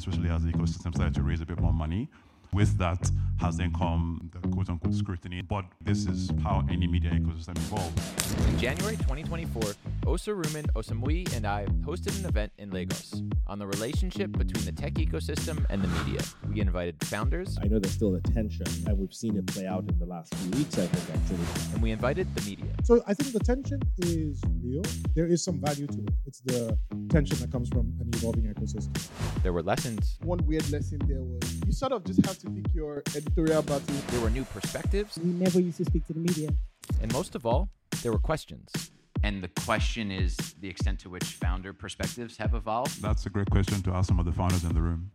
especially as the ecosystem started to raise a bit more money. With that has then come the quote-unquote scrutiny, but this is how any media ecosystem evolves. In January 2024, Osaruman Osamui and I hosted an event in Lagos on the relationship between the tech ecosystem and the media. We invited founders. I know there's still a tension, and we've seen it play out in the last few weeks, I think, actually. And we invited the media. So I think the tension is real. There is some value to it. It's the tension that comes from an evolving ecosystem. There were lessons. One weird lesson there was you sort of just have to pick your editorial battle. There were new perspectives. We never used to speak to the media. And most of all, there were questions. And the question is the extent to which founder perspectives have evolved. That's a great question to ask some of the founders in the room.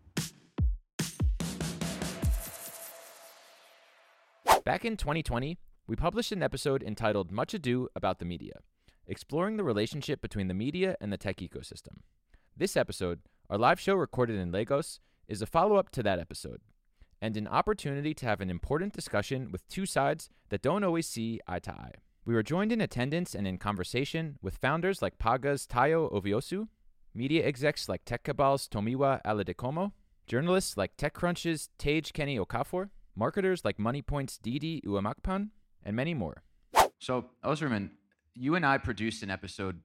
Back in 2020, we published an episode entitled Much Ado About the Media, exploring the relationship between the media and the tech ecosystem. This episode, our live show recorded in Lagos, is a follow-up to that episode, and an opportunity to have an important discussion with two sides that don't always see eye to eye. We were joined in attendance and in conversation with founders like Paga's Tayo Oviosu, media execs like Tech Cabal's Tomiwa Aladekomo, journalists like TechCrunch's Tage Kenny Okafor, marketers like MoneyPoint's Didi Uwamakpan, and many more. So, Osaruman, you and I produced an episode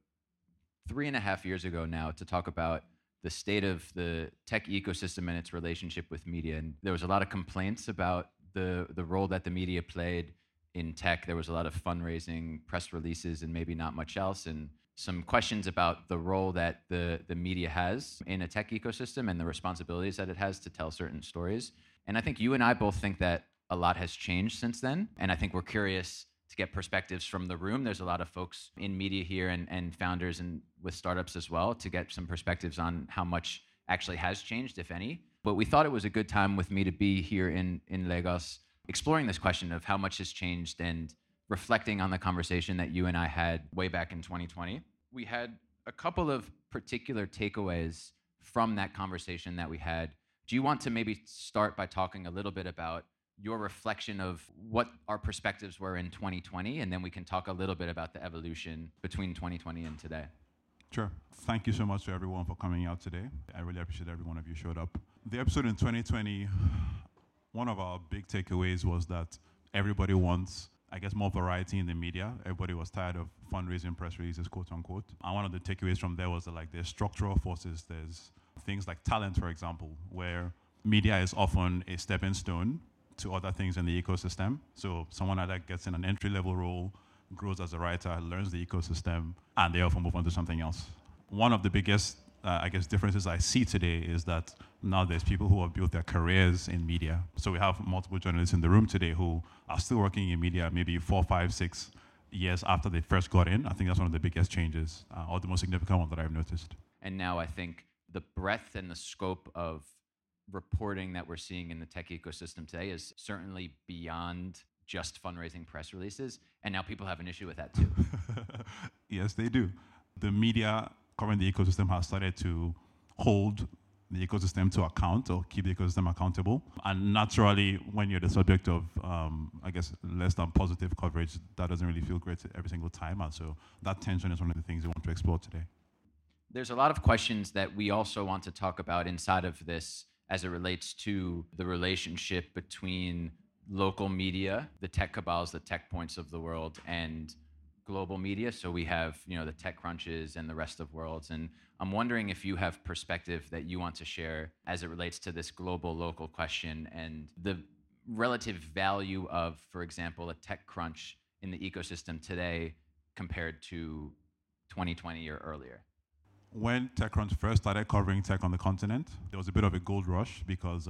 3.5 years ago now to talk about the state of the tech ecosystem and its relationship with media. And there was a lot of complaints about the role that the media played in tech. There was a lot of fundraising, press releases, and maybe not much else. And some questions about the role that the media has in a tech ecosystem and the responsibilities that it has to tell certain stories. And I think you and I both think that a lot has changed since then. And I think we're curious to get perspectives from the room. There's a lot of folks in media here and founders and with startups as well to get some perspectives on how much actually has changed, if any. But we thought it was a good time with me to be here in Lagos, exploring this question of how much has changed and reflecting on the conversation that you and I had way back in 2020. We had a couple of particular takeaways from that conversation that we had. Do you want to maybe start by talking a little bit about your reflection of what our perspectives were in 2020, and then we can talk a little bit about the evolution between 2020 and today? Sure. Thank you so much to everyone for coming out today. I really appreciate every one of you showed up. The episode in 2020, one of our big takeaways was that everybody wants, I guess, more variety in the media. Everybody was tired of fundraising press releases, quote unquote. And one of the takeaways from there was that, like, there's structural forces. There's things like talent, for example, where media is often a stepping stone to other things in the ecosystem. So someone like that gets in an entry-level role, grows as a writer, learns the ecosystem, and they often move on to something else. One of the biggest, differences I see today is that now there's people who have built their careers in media. So we have multiple journalists in the room today who are still working in media maybe 4, 5, 6 years after they first got in. I think that's one of the biggest changes, or the most significant one that I've noticed. And now I think the breadth and the scope of reporting that we're seeing in the tech ecosystem today is certainly beyond just fundraising press releases, and now people have an issue with that too. Yes, they do. The media covering the ecosystem has started to hold the ecosystem to account or keep the ecosystem accountable. And naturally, when you're the subject of, less than positive coverage, that doesn't really feel great every single time. And so that tension is one of the things we want to explore today. There's a lot of questions that we also want to talk about inside of this as it relates to the relationship between local media, the tech cabals, the tech points of the world, and global media. So we have, the TechCrunches and the rest of worlds. And I'm wondering if you have perspective that you want to share as it relates to this global local question and the relative value of, for example, a TechCrunch in the ecosystem today compared to 2020 or earlier. When TechCrunch first started covering tech on the continent, there was a bit of a gold rush because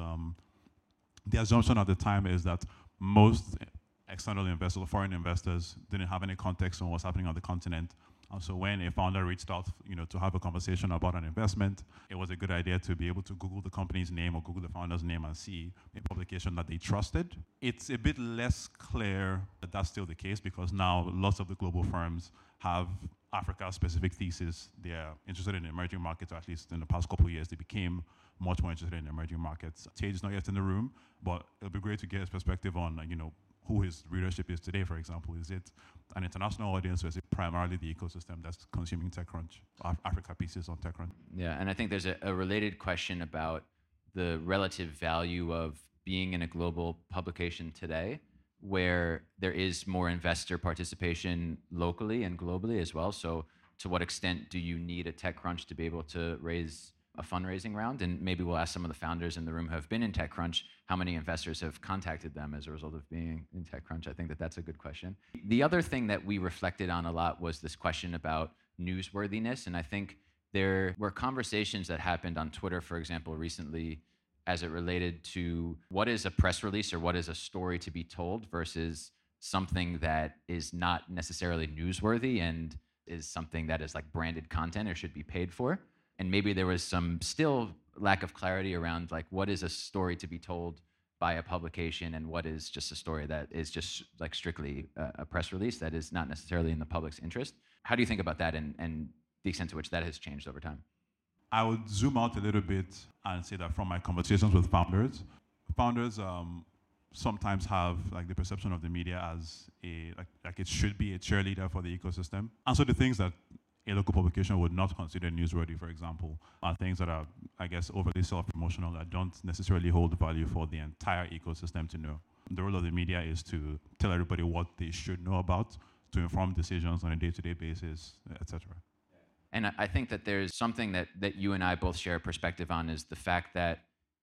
the assumption at the time is that most external investors or foreign investors didn't have any context on what's happening on the continent. And so when a founder reached out, to have a conversation about an investment, it was a good idea to be able to Google the company's name or Google the founder's name and see a publication that they trusted. It's a bit less clear that that's still the case because now lots of the global firms have Africa-specific thesis. They're interested in emerging markets, or at least in the past couple of years, they became much more interested in emerging markets. Tage is not yet in the room, but it'll be great to get his perspective on, who his readership is today, for example. Is it an international audience, or is it primarily the ecosystem that's consuming TechCrunch, Africa pieces on TechCrunch? Yeah, and I think there's a related question about the relative value of being in a global publication today, where there is more investor participation locally and globally as well. So to what extent do you need a TechCrunch to be able to raise a fundraising round? And maybe we'll ask some of the founders in the room who have been in TechCrunch, how many investors have contacted them as a result of being in TechCrunch? I think that that's a good question. The other thing that we reflected on a lot was this question about newsworthiness. And I think there were conversations that happened on Twitter, for example, recently, as it related to what is a press release or what is a story to be told versus something that is not necessarily newsworthy and is something that is like branded content or should be paid for. And maybe there was some still lack of clarity around like what is a story to be told by a publication and what is just a story that is just like strictly a press release that is not necessarily in the public's interest. How do you think about that and the extent to which that has changed over time? I would zoom out a little bit and say that from my conversations with founders sometimes have like the perception of the media as like it should be a cheerleader for the ecosystem. And so the things that a local publication would not consider newsworthy, for example, are things that are, I guess, overly self-promotional that don't necessarily hold value for the entire ecosystem to know. The role of the media is to tell everybody what they should know about, to inform decisions on a day-to-day basis, etc. And I think that there's something that you and I both share a perspective on is the fact that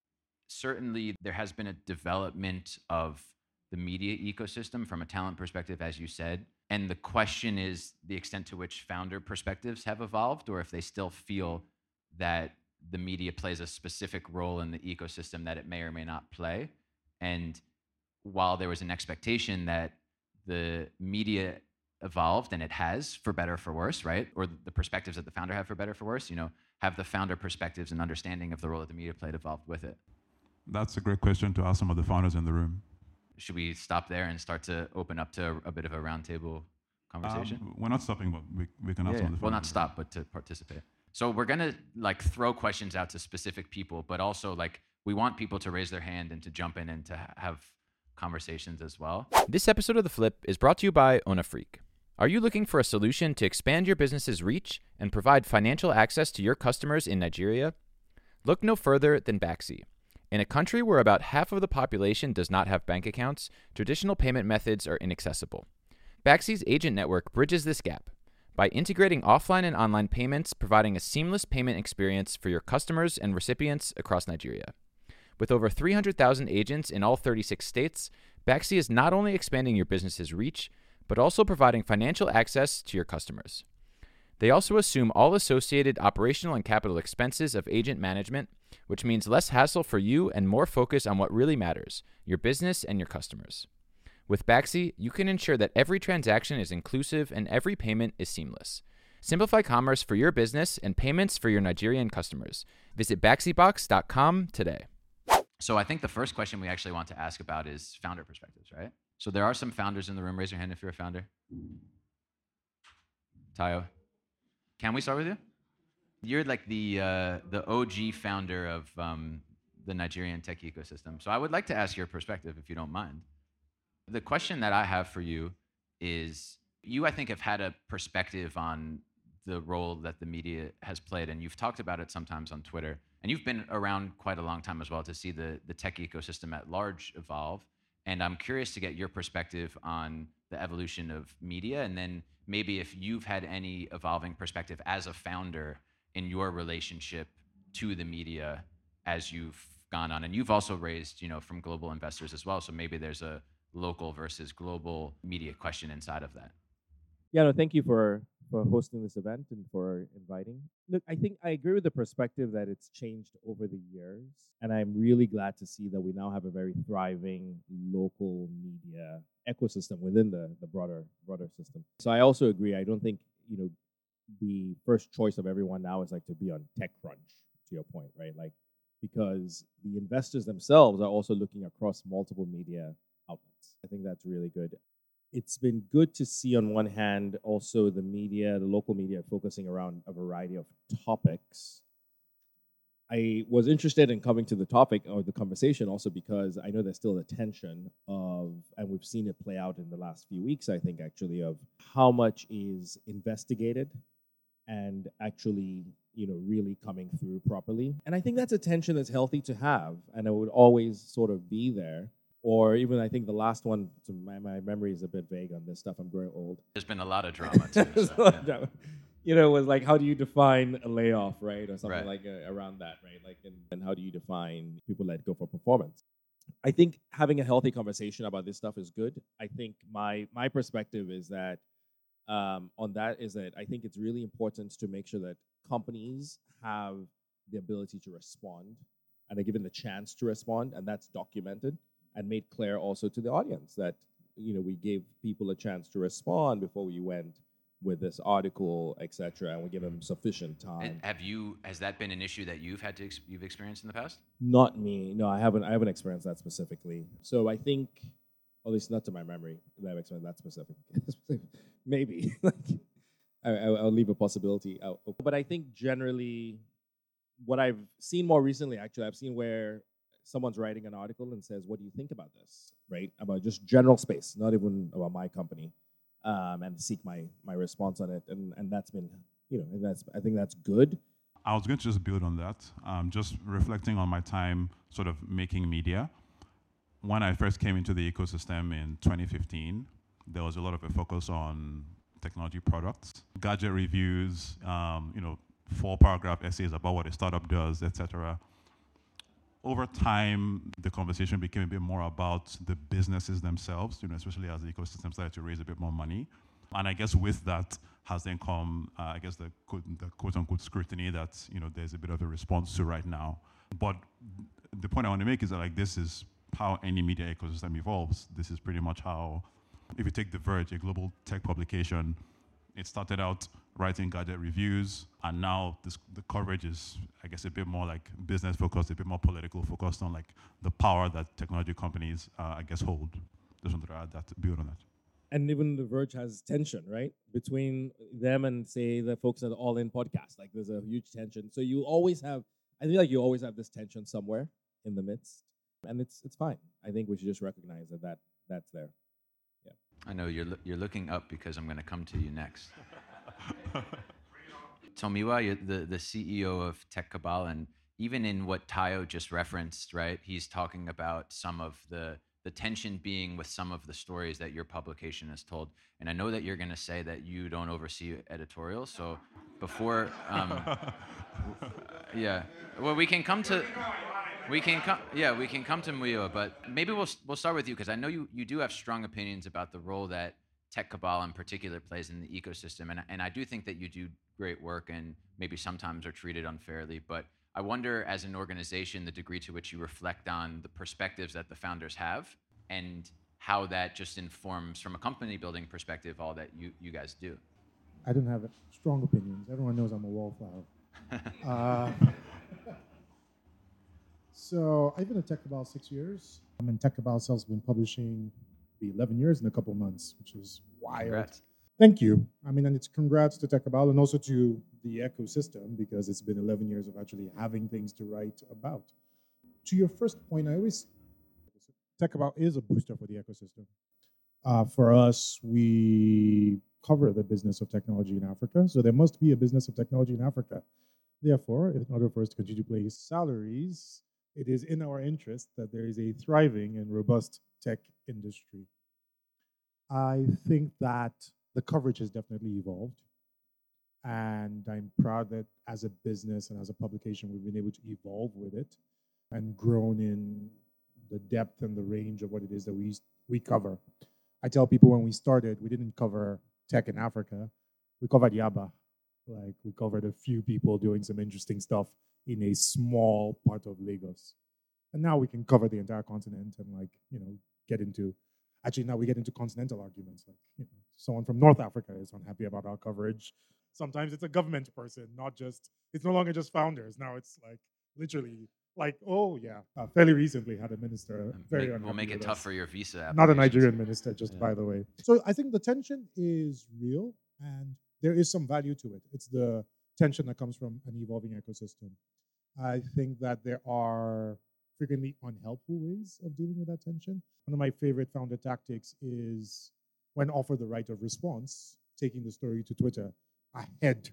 certainly there has been a development of the media ecosystem from a talent perspective, as you said. And the question is the extent to which founder perspectives have evolved, or if they still feel that the media plays a specific role in the ecosystem that it may or may not play. And while there was an expectation that the media evolved, and it has, for better or for worse, right? Or the perspectives that the founder have for better or for worse, have the founder perspectives and understanding of the role that the media played evolved with it? That's a great question to ask some of the founders in the room. Should we stop there and start to open up to a bit of a roundtable conversation? We're not stopping, but we can ask some of the founders. Well, not stop, but to participate. So we're gonna like throw questions out to specific people, but also like we want people to raise their hand and to jump in and to have conversations as well. This episode of The Flip is brought to you by OnaFreak. Are you looking for a solution to expand your business's reach and provide financial access to your customers in Nigeria? Look no further than Baxi. In a country where about half of the population does not have bank accounts, traditional payment methods are inaccessible. Baxi's agent network bridges this gap by integrating offline and online payments, providing a seamless payment experience for your customers and recipients across Nigeria. With over 300,000 agents in all 36 states, Baxi is not only expanding your business's reach, but also providing financial access to your customers. They also assume all associated operational and capital expenses of agent management, which means less hassle for you and more focus on what really matters, your business and your customers. With Baxi, you can ensure that every transaction is inclusive and every payment is seamless. Simplify commerce for your business and payments for your Nigerian customers. Visit Baxibox.com today. So I think the first question we actually want to ask about is founder perspectives, right? So there are some founders in the room. Raise your hand if you're a founder. Tayo, can we start with you? You're like the OG founder of the Nigerian tech ecosystem. So I would like to ask your perspective, if you don't mind. The question that I have for you is, you, I think, have had a perspective on the role that the media has played, and you've talked about it sometimes on Twitter. And you've been around quite a long time as well to see the tech ecosystem at large evolve. And I'm curious to get your perspective on the evolution of media, and then maybe if you've had any evolving perspective as a founder in your relationship to the media as you've gone on. And you've also raised, from global investors as well. So maybe there's a local versus global media question inside of that. Yeah, no, thank you for hosting this event and for inviting. Look, I think I agree with the perspective that it's changed over the years. And I'm really glad to see that we now have a very thriving local media ecosystem within the broader system. So I also agree. I don't think, the first choice of everyone now is like to be on TechCrunch, to your point, right? Like, because the investors themselves are also looking across multiple media outlets. I think that's really good. It's been good to see, on one hand, also the local media focusing around a variety of topics. I was interested in coming to the topic or the conversation also because I know there's still a tension of, and we've seen it play out in the last few weeks, I think, actually, of how much is investigated and actually, really coming through properly. And I think that's a tension that's healthy to have, and it would always sort of be there. Or even I think the last one, to my memory is a bit vague on this stuff. I'm growing old. There's been a lot of drama too. There's a So, lot yeah. of drama. It was like, how do you define a layoff, right? Or something Right. like around that, right? Like, and how do you define people let go for performance? I think having a healthy conversation about this stuff is good. I think my perspective is that on that is that I think it's really important to make sure that companies have the ability to respond and are given the chance to respond, and that's documented and made clear also to the audience that we gave people a chance to respond before we went with this article, etc., and we give them sufficient time. And has that been an issue that you've experienced in the past? Not me. No, I haven't experienced that specifically. So I think, at least not to my memory, that I've experienced that specific. Maybe. I'll leave a possibility out. But I think generally, what I've seen more recently, actually, I've seen where someone's writing an article and says, "What do you think about this?" Right? About just general space, not even about my company, and seek my response on it. And that's been, I think that's good. I was going to just build on that. Just reflecting on my time sort of making media. When I first came into the ecosystem in 2015, there was a lot of a focus on technology products, gadget reviews, 4-paragraph essays about what a startup does, etc. Over time, the conversation became a bit more about the businesses themselves, especially as the ecosystem started to raise a bit more money. And I guess with that has then come, the quote-unquote scrutiny that, there's a bit of a response to right now. But the point I want to make is that, this is how any media ecosystem evolves. This is pretty much how, if you take The Verge, a global tech publication, it started out writing gadget reviews, and now the coverage is, a bit more like business focused, a bit more political focused on the power that technology companies, hold. Just wanted to add that, to build on that. And even The Verge has tension, right, between them and, say, the folks at the All In podcast. There's a huge tension. So you always have, I feel like you always have this tension somewhere in the midst, and it's fine. I think we should just recognize that's there. Yeah. I know you're looking up because I'm going to come to you next. Tomiwa, you're the CEO of Tech Cabal, and even in what Tayo just referenced, right, he's talking about some of the tension being with some of the stories that your publication has told. And I know that you're going to say that you don't oversee editorials, so before, yeah, well, we can come to Muyo, but maybe we'll start with you, because I know you do have strong opinions about the role that Tech Cabal in particular plays in the ecosystem, and I do think that you do great work and maybe sometimes are treated unfairly, but I wonder, as an organization, the degree to which you reflect on the perspectives that the founders have and how that just informs, from a company building perspective, all that you guys do. I don't have strong opinions. Everyone knows I'm a wallflower. So I've been at Tech Cabal 6 years. Tech Cabal itself has been publishing the 11 years in a couple of months, which is wild. Congrats. Thank you. And it's congrats to Tech Cabal and also to the ecosystem, because it's been 11 years of actually having things to write about. To your first point, Tech Cabal is a booster for the ecosystem. For us, we cover the business of technology in Africa, so there must be a business of technology in Africa. Therefore, in order for us to continue to pay salaries, it is in our interest that there is a thriving and robust tech industry. I think that the coverage has definitely evolved, and I'm proud that as a business and as a publication, we've been able to evolve with it and grown in the depth and the range of what it is that we cover. I tell people, when we started, we didn't cover tech in Africa. We covered Yaba. We covered a few people doing some interesting stuff in a small part of Lagos. And now we can cover the entire continent and get into, actually now we get into continental arguments. Someone from North Africa is unhappy about our coverage. Sometimes it's a government person, it's no longer just founders. Now it's literally fairly recently had a minister very unhappy. We'll make it with tough us. for your visa Not a applications. Nigerian minister, by the way. So I think the tension is real, and there is some value to it. It's the tension that comes from an evolving ecosystem. I think that there are frequently unhelpful ways of dealing with that tension. One of my favorite founder tactics is, when offered the right of response, taking the story to Twitter ahead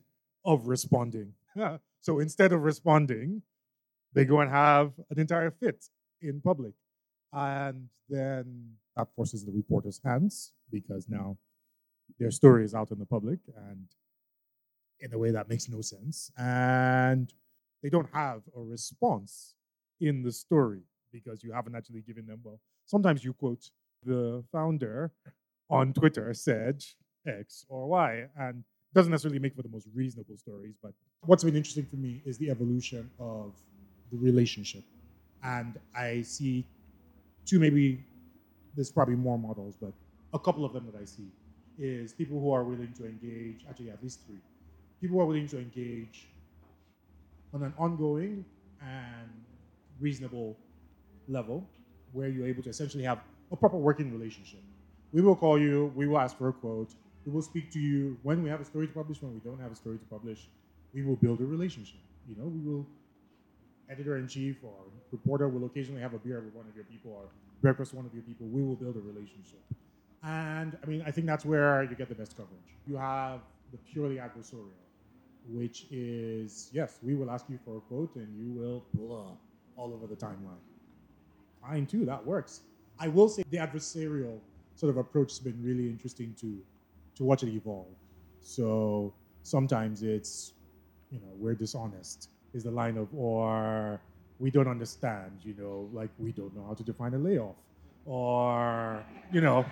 of responding. So instead of responding, they go and have an entire fit in public. And then that forces the reporter's hands because now their story is out in the public and in a way that makes no sense. And they don't have a response in the story because you haven't actually given them, well, sometimes you quote the founder on Twitter said X or Y, and doesn't necessarily make for the most reasonable stories. But what's been interesting for me is the evolution of the relationship. And I see two, maybe there's probably more models, but a couple of them that I see is people who are willing to engage, actually at least three, people who are willing to engage on an ongoing and reasonable level where you're able to essentially have a proper working relationship. We will call you, we will ask for a quote, we will speak to you when we have a story to publish, when we don't have a story to publish. We will build a relationship. You know, we will, editor-in-chief or reporter will occasionally have a beer with one of your people or breakfast with one of your people. We will build a relationship. And I mean, I think that's where you get the best coverage. You have the purely adversarial, which is, yes, we will ask you for a quote and you will blah all over the timeline. Fine too, that works. I will say the adversarial sort of approach has been really interesting to watch it evolve. So sometimes it's, you know, we're dishonest is the line of, or we don't understand, you know, like we don't know how to define a layoff. Or, you know,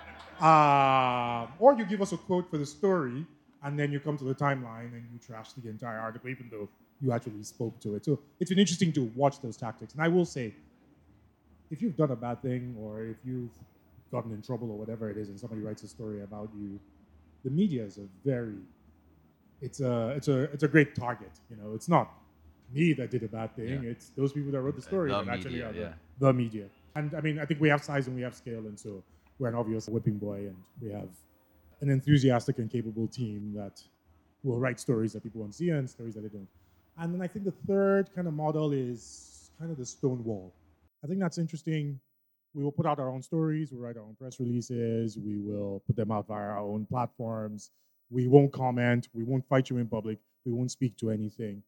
or you give us a quote for the story and then you come to the timeline and you trash the entire article, even though you actually spoke to it. So it's been interesting to watch those tactics. And I will say, if you've done a bad thing or if you've gotten in trouble or whatever it is and somebody writes a story about you, the media is it's a great target. You know, it's not me that did a bad thing. Yeah. It's those people that wrote the story that actually are the media. And I mean, I think we have size and we have scale, and so we're an obvious whipping boy, and we have an enthusiastic and capable team that will write stories that people want to see and stories that they don't. And then I think the third kind of model is kind of the stone wall. I think that's interesting. We will put out our own stories, we'll write our own press releases, we will put them out via our own platforms. We won't comment, we won't fight you in public, we won't speak to anything.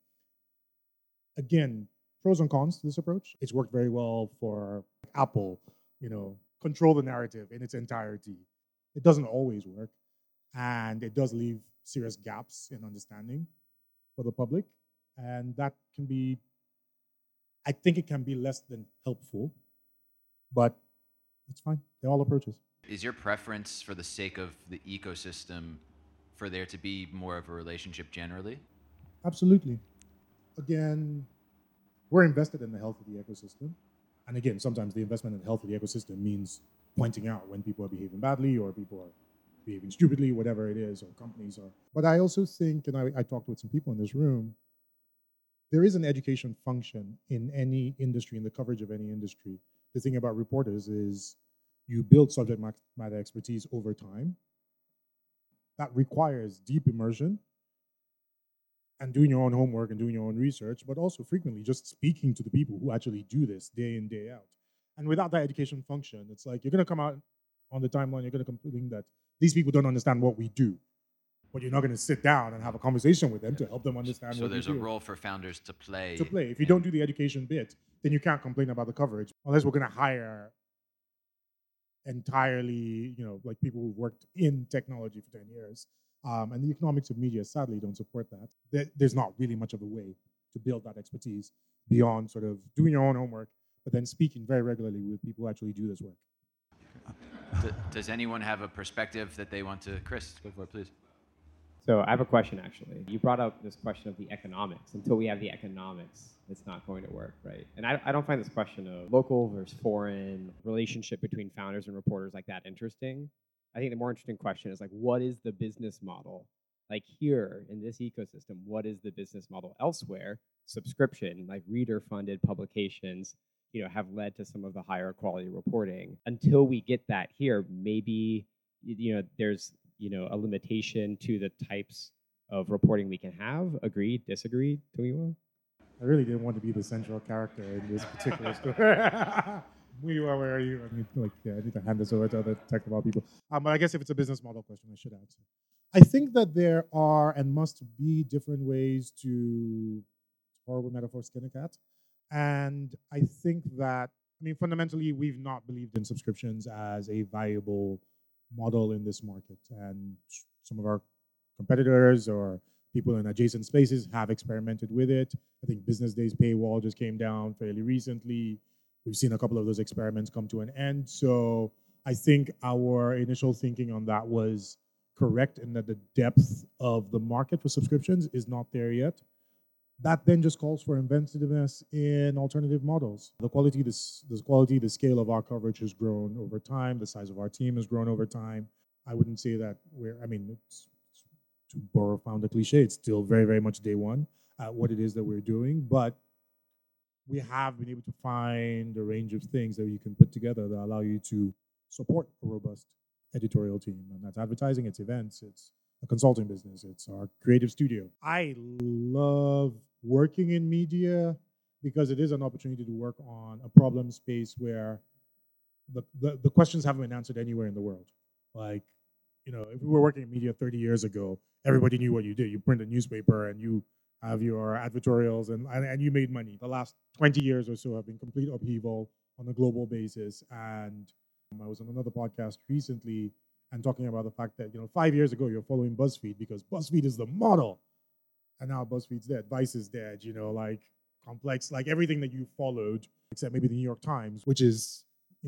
Again, pros and cons to this approach. It's worked very well for Apple, you know, control the narrative in its entirety. It doesn't always work, and it does leave serious gaps in understanding for the public, and that can be, I think it can be less than helpful, but it's fine. They're all approaches. Is your preference, for the sake of the ecosystem, for there to be more of a relationship generally? Absolutely. Again, we're invested in the health of the ecosystem. And again, sometimes the investment in the health of the ecosystem means pointing out when people are behaving badly or people are behaving stupidly, whatever it is, or companies are. But I also think, and I talked with some people in this room, there is an education function in any industry, in the coverage of any industry. The thing about reporters is you build subject matter expertise over time. That requires deep immersion and doing your own homework and doing your own research, but also frequently just speaking to the people who actually do this day in, day out. And without that education function, it's like you're going to come out on the timeline, you're going to complain that these people don't understand what we do, but you're not going to sit down and have a conversation with them to help them understand what we do. So there's a role for founders to play. If you don't do the education bit, then you can't complain about the coverage, unless we're going to hire entirely, you know, like people who've worked in technology for 10 years. And the economics of media sadly don't support that. There's not really much of a way to build that expertise beyond sort of doing your own homework, but then speaking very regularly with people who actually do this work. Does anyone have a perspective that they want to? Chris, go for it, please. So I have a question, actually. You brought up this question of the economics. Until we have the economics, it's not going to work, right? And I don't find this question of local versus foreign, relationship between founders and reporters like that interesting. I think the more interesting question is like, what is the business model? Like here in this ecosystem, what is the business model elsewhere? Subscription, like reader-funded publications, you know, have led to some of the higher quality reporting. Until we get that here, maybe, you know, there's, you know, a limitation to the types of reporting we can have. Agreed, disagreed, Tumiwa? I really didn't want to be the central character in this particular story. Where are you? I mean, like, yeah, I need to hand this over to other technical people. But I guess if it's a business model question, I should answer. I think that there are and must be different ways to horrible metaphor skin a cat. And I think that, I mean, fundamentally, we've not believed in subscriptions as a viable model in this market. And some of our competitors or people in adjacent spaces have experimented with it. I think Business Day's paywall just came down fairly recently. We've seen a couple of those experiments come to an end. So I think our initial thinking on that was correct in that the depth of the market for subscriptions is not there yet. That then just calls for inventiveness in alternative models. The quality, the scale of our coverage has grown over time. The size of our team has grown over time. I wouldn't say that it's to borrow found a cliche, it's still very, very much day one at what it is that we're doing. But we have been able to find a range of things that you can put together that allow you to support a robust editorial team. And that's advertising, it's events, it's a consulting business, it's our creative studio. I love working in media because it is an opportunity to work on a problem space where the questions haven't been answered anywhere in the world. Like, if we were working in media 30 years ago, everybody knew what you did. You print a newspaper and you have your advertorials and you made money. The last 20 years or so have been complete upheaval on a global basis. And I was on another podcast recently and talking about the fact that, 5 years ago, you're following BuzzFeed because BuzzFeed is the model. And now BuzzFeed's dead. Vice is dead, like Complex, like everything that you followed, except maybe the New York Times, which is,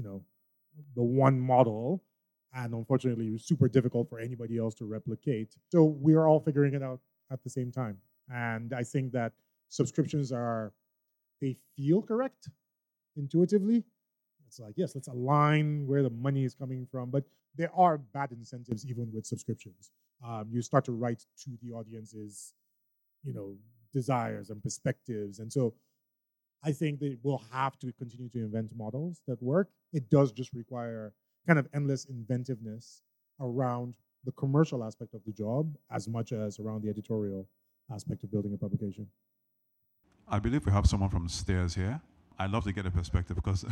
the one model. And unfortunately, it was super difficult for anybody else to replicate. So we are all figuring it out at the same time. And I think that subscriptions they feel correct intuitively. It's like, yes, let's align where the money is coming from. But there are bad incentives even with subscriptions. You start to write to the audience's, desires and perspectives. And so I think that we'll have to continue to invent models that work. It does just require kind of endless inventiveness around the commercial aspect of the job as much as around the editorial aspect of building a publication. I believe we have someone from Stairs here. I'd love to get a perspective because...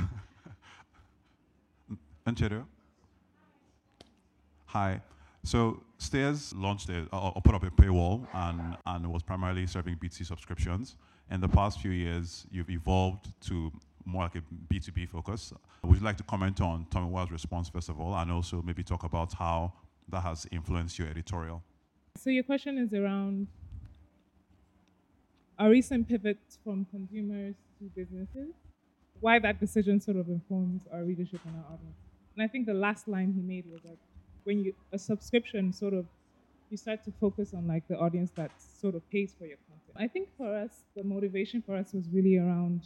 Enchedo? Hi. So Stairs launched or put up a paywall and was primarily serving B2C subscriptions. In the past few years, you've evolved to more like a B2B focus. Would you like to comment on Tommy Wild's response, first of all, and also maybe talk about how that has influenced your editorial? So your question is around a recent pivot from consumers to businesses, why that decision sort of informs our readership and our audience. And I think the last line he made was like, when a subscription sort of, you start to focus on like the audience that sort of pays for your content. I think for us, the motivation for us was really around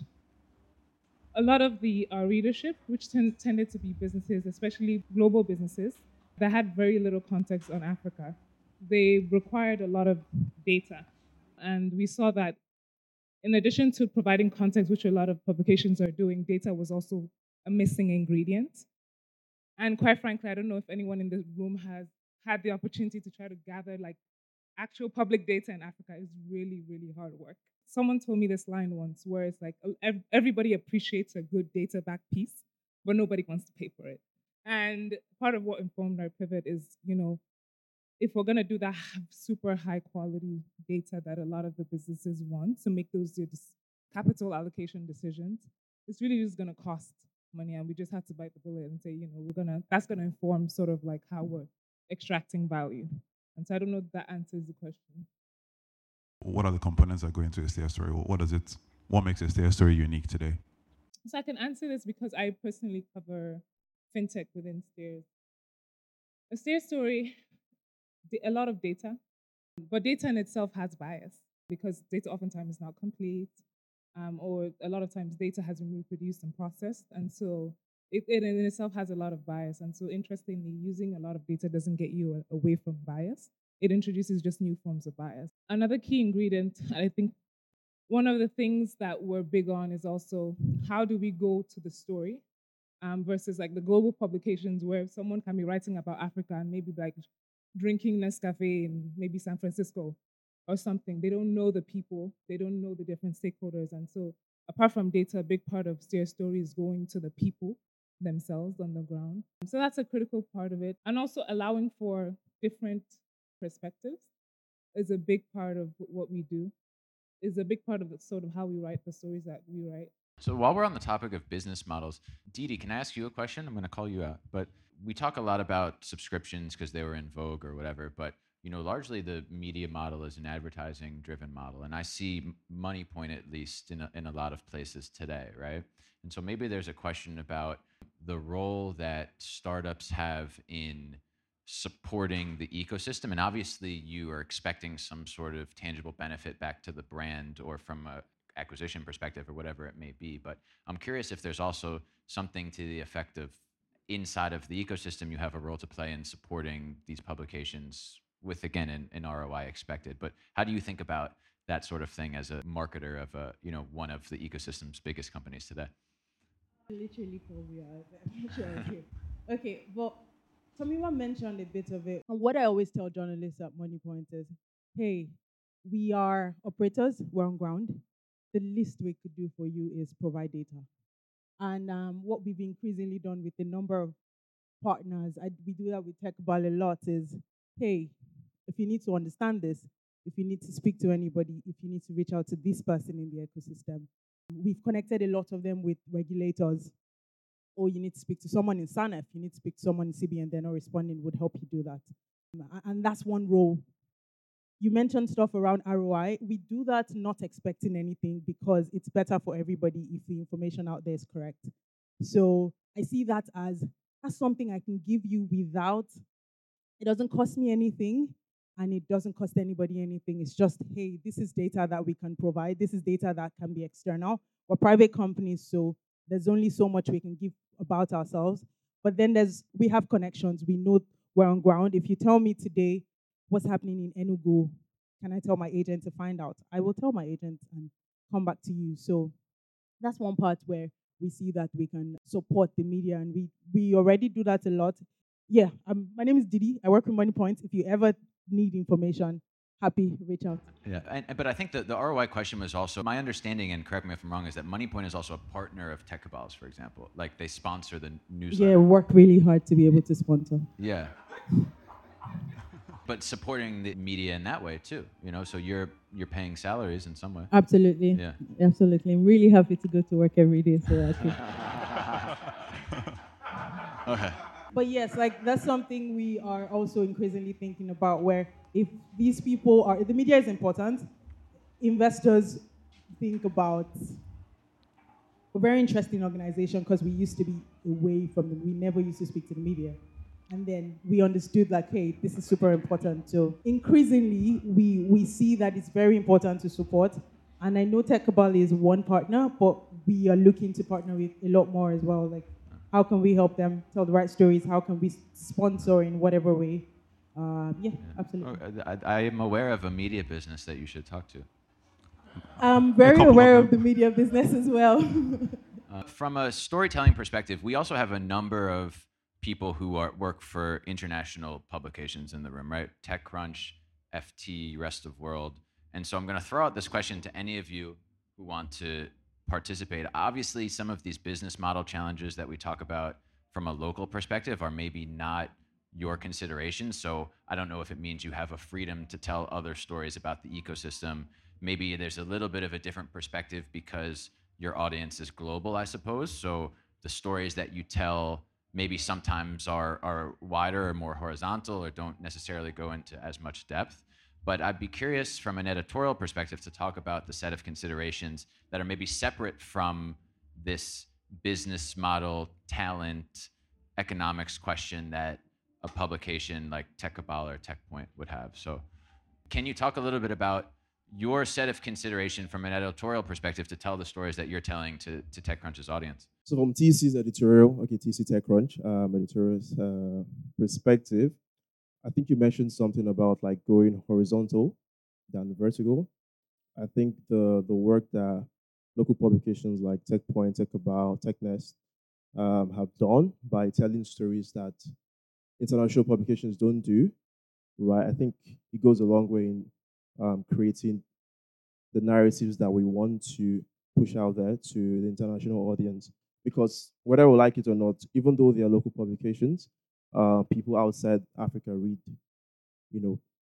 a lot of our readership, which tended to be businesses, especially global businesses, that had very little context on Africa. They required a lot of data. And we saw that in addition to providing context, which a lot of publications are doing, data was also a missing ingredient. And quite frankly, I don't know if anyone in the room has had the opportunity to try to gather like actual public data in Africa. Is really, really hard work. Someone told me this line once where it's like everybody appreciates a good data back piece, but nobody wants to pay for it. And part of what informed our pivot is, if we're going to do that, have super high quality data that a lot of the businesses want to make those capital allocation decisions, it's really just going to cost money. And we just have to bite the bullet and say, that's going to inform sort of like how we're extracting value. And so I don't know if that answers the question. What are the components that go into a Stairs story? What makes a Stairs story unique today? So I can answer this because I personally cover fintech within Stairs. A Stairs story, a lot of data, but data in itself has bias because data oftentimes is not complete, or a lot of times data has been reproduced and processed, and so it in itself has a lot of bias. And so interestingly, using a lot of data doesn't get you away from bias. It introduces just new forms of bias. Another key ingredient, I think one of the things that we're big on is also how do we go to the story versus like the global publications where someone can be writing about Africa and maybe like drinking Nescafe in maybe San Francisco or something. They don't know the people, they don't know the different stakeholders. And so apart from data, a big part of Stairs story is going to the people themselves on the ground. So that's a critical part of it. And also allowing for different perspectives is a big part of what we do. Is a big part of the, sort of how we write the stories that we write. So while we're on the topic of business models, Didi, can I ask you a question? I'm going to call you out, but we talk a lot about subscriptions because they were in vogue or whatever. But largely the media model is an advertising-driven model, and I see MoneyPoint at least in a lot of places today, right? And so maybe there's a question about the role that startups have in supporting the ecosystem, and obviously you are expecting some sort of tangible benefit back to the brand or from a acquisition perspective or whatever it may be. But I'm curious if there's also something to the effect of inside of the ecosystem, you have a role to play in supporting these publications with, again, an ROI expected. But how do you think about that sort of thing as a marketer of one of the ecosystem's biggest companies today? Literally called me out. I'm not sure. Okay, but Tomiwa mentioned a bit of it. And what I always tell journalists at MoneyPoint is, hey, we are operators, we're on ground. The least we could do for you is provide data. And what we've increasingly done with a number of partners, we do that with TechBall a lot, is, hey, if you need to understand this, if you need to speak to anybody, if you need to reach out to this person in the ecosystem, we've connected a lot of them with regulators. Or you need to speak to someone in SANEF, you need to speak to someone in CBN, they're not responding, would help you do that. And that's one role. You mentioned stuff around ROI. We do that not expecting anything because it's better for everybody if the information out there is correct. So I see that as that's something I can give you without, it doesn't cost me anything and it doesn't cost anybody anything. It's just, hey, this is data that we can provide. This is data that can be external. We're private companies, so there's only so much we can give about ourselves. But then we have connections. We know we're on ground. If you tell me today what's happening in Enugu, can I tell my agent to find out? I will tell my agent and come back to you. So that's one part where we see that we can support the media, and we already do that a lot. Yeah, my name is Didi. I work with MoneyPoint. If you ever need information, happy, reach out. Yeah, but I think the ROI question was also, my understanding, and correct me if I'm wrong, is that MoneyPoint is also a partner of TechCabals, for example. Like they sponsor the newsletter. Yeah, work really hard to be able to sponsor. Yeah. But supporting the media in that way too, so you're paying salaries in some way. Absolutely. Yeah. Absolutely. I'm really happy to go to work every day. So Okay. But yes, that's something we are also increasingly thinking about, where if these people the media is important, investors think about a very interesting organization because we used to be away from them. We never used to speak to the media. And then we understood hey, this is super important. So increasingly, we see that it's very important to support. And I know TechCabal is one partner, but we are looking to partner with a lot more as well. How can we help them tell the right stories? How can we sponsor in whatever way? Yeah, absolutely. I am aware of a media business that you should talk to. I'm very aware of the media business as well. From a storytelling perspective, we also have a number of people who work for international publications in the room, right? TechCrunch, FT, Rest of World. And so I'm going to throw out this question to any of you who want to participate. Obviously, some of these business model challenges that we talk about from a local perspective are maybe not your consideration. So I don't know if it means you have a freedom to tell other stories about the ecosystem. Maybe there's a little bit of a different perspective because your audience is global, I suppose. So the stories that you tell maybe sometimes are wider or more horizontal or don't necessarily go into as much depth. But I'd be curious from an editorial perspective to talk about the set of considerations that are maybe separate from this business model, talent, economics question that a publication like TechCabal or TechPoint would have. So can you talk a little bit about your set of consideration from an editorial perspective to tell the stories that you're telling to TechCrunch's audience? So from TC's editorial, TC TechCrunch, editorial's perspective, I think you mentioned something about going horizontal than vertical. I think the work that local publications like TechPoint, TechCabal, TechNest have done by telling stories that international publications don't do, right? I think it goes a long way in creating the narratives that we want to push out there to the international audience. Because whether we like it or not, even though they are local publications, people outside Africa read,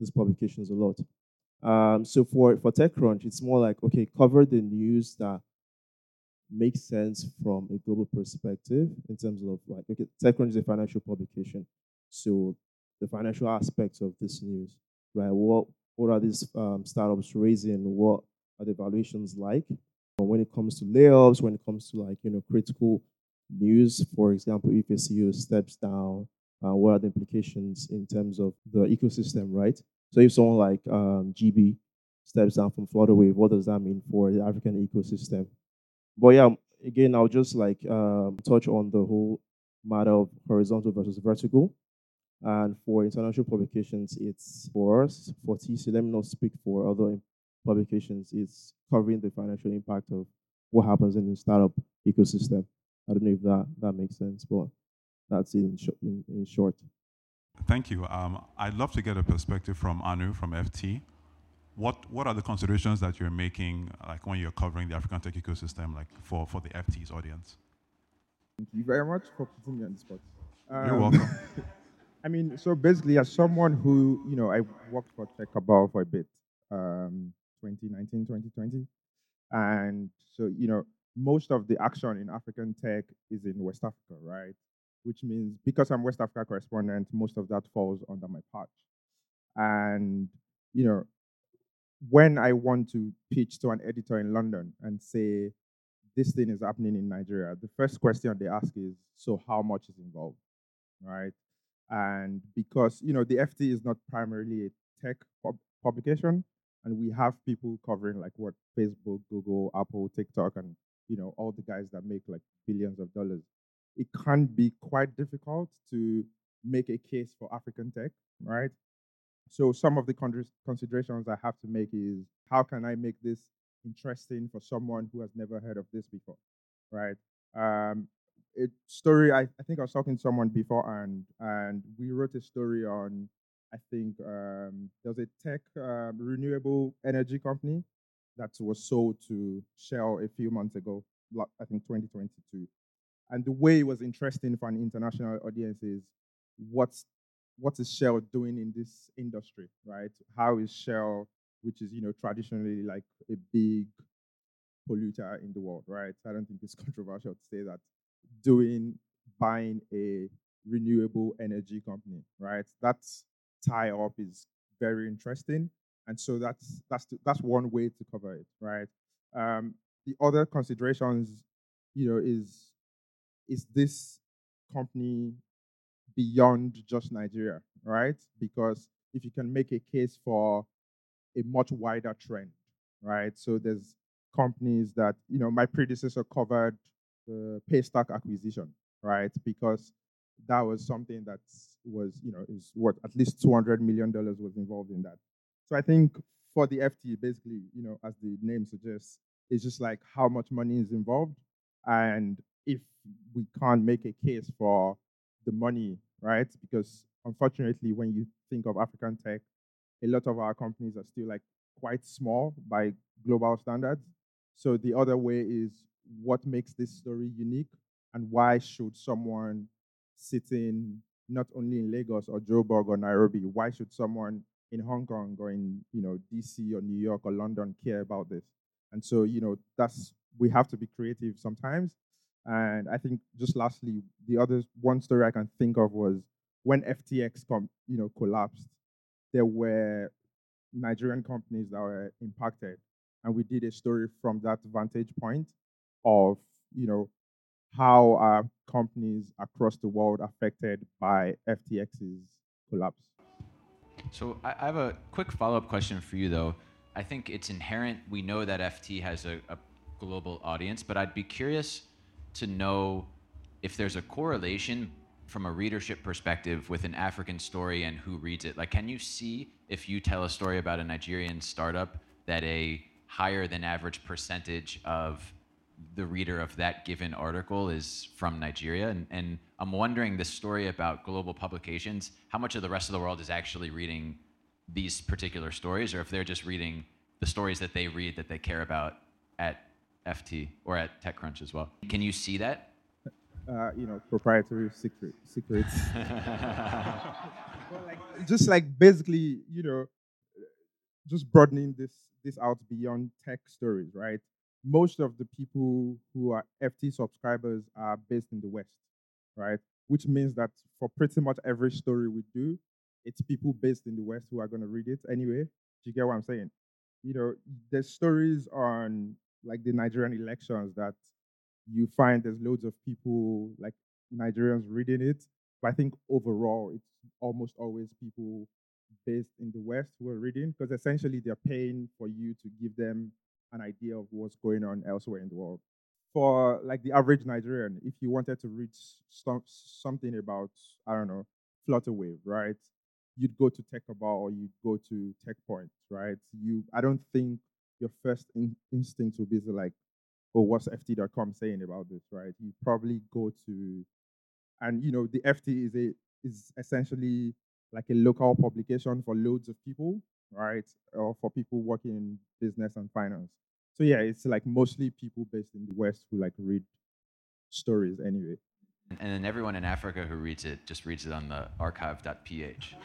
these publications a lot. So for TechCrunch, it's more like, okay, cover the news that makes sense from a global perspective in terms of like, okay, TechCrunch is a financial publication, so the financial aspects of this news, right? What are these startups raising? What are the valuations like? When it comes to layoffs, when it comes to like critical news, for example, if a CEO steps down, what are the implications in terms of the ecosystem, right? So if someone like GB steps down from Flutterwave, what does that mean for the African ecosystem? But yeah, again, I'll just like touch on the whole matter of horizontal versus vertical. And for international publications, it's for us, for TC, let me not speak for other publications, it's covering the financial impact of what happens in the startup ecosystem. I don't know if that makes sense, but that's it in short. Thank you. I'd love to get a perspective from Anu from FT. What are the considerations that you're making, like when you're covering the African tech ecosystem, like for the FT's audience? Thank you very much for putting me on the spot. You're welcome. I mean, so basically, as someone who, I worked for Tech Cabal for a bit, 2019, 2020. And so, most of the action in African tech is in West Africa, right? Which means because I'm West Africa correspondent, most of that falls under my patch. And, when I want to pitch to an editor in London and say, this thing is happening in Nigeria, the first question they ask is, so how much is involved, right? And because, the FT is not primarily a tech publication, and we have people covering like what Facebook, Google, Apple, TikTok, and, all the guys that make like billions of dollars. It can be quite difficult to make a case for African tech, right? So some of the considerations I have to make is, how can I make this interesting for someone who has never heard of this before, right? A story, I think I was talking to someone before, and we wrote a story on, I think there's a tech renewable energy company that was sold to Shell a few months ago, I think 2022. And the way it was interesting for an international audience is, what is Shell doing in this industry, right? How is Shell, which is traditionally like a big polluter in the world, right? I don't think it's controversial to say that, buying a renewable energy company, right? That tie-up is very interesting, and so that's one way to cover it, right? The other considerations, is this company beyond just Nigeria, right? Because if you can make a case for a much wider trend, right? So there's companies that, my predecessor covered the Paystack acquisition, right? Because that was something that was, is what at least $200 million was involved in that. So I think for the FT, basically, as the name suggests, it's just like how much money is involved. And if we can't make a case for the money, right? Because unfortunately, when you think of African tech, a lot of our companies are still like quite small by global standards. So the other way is, what makes this story unique, and why should someone sitting not only in Lagos or Joburg or Nairobi, why should someone in Hong Kong or in DC or New York or London care about this? And so we have to be creative sometimes. And I think just lastly, the other one story I can think of was when FTX collapsed, there were Nigerian companies that were impacted, and we did a story from that vantage point of how are companies across the world affected by FTX's collapse. So I have a quick follow-up question for you, though. I think it's inherent. We know that FT has a global audience, but I'd be curious to know if there's a correlation from a readership perspective with an African story and who reads it. Like, can you see if you tell a story about a Nigerian startup that a higher than average percentage of the reader of that given article is from Nigeria? And I'm wondering, this story about global publications, how much of the rest of the world is actually reading these particular stories, or if they're just reading the stories that they read that they care about at FT or at TechCrunch as well. Can you see that? proprietary secrets. But just like basically, just broadening this out beyond tech stories, right? Most of the people who are FT subscribers are based in the West, right? Which means that for pretty much every story we do, it's people based in the West who are going to read it anyway. Do you get what I'm saying? There's stories on like the Nigerian elections that you find there's loads of people like Nigerians reading it. But I think overall, it's almost always people based in the West who are reading because essentially they're paying for you to give them an idea of what's going on elsewhere in the world. For like the average Nigerian, if you wanted to read something about, I don't know, Flutterwave, right? You'd go to TechAbout or you'd go to TechPoint, right? I don't think your first instinct would be to like, oh, what's FT.com saying about this, right? You probably go to, and the FT is essentially like a local publication for loads of people, right? Or for people working in business and finance. So yeah, it's like mostly people based in the West who like read stories anyway. And then everyone in Africa who reads it just reads it on the archive.ph.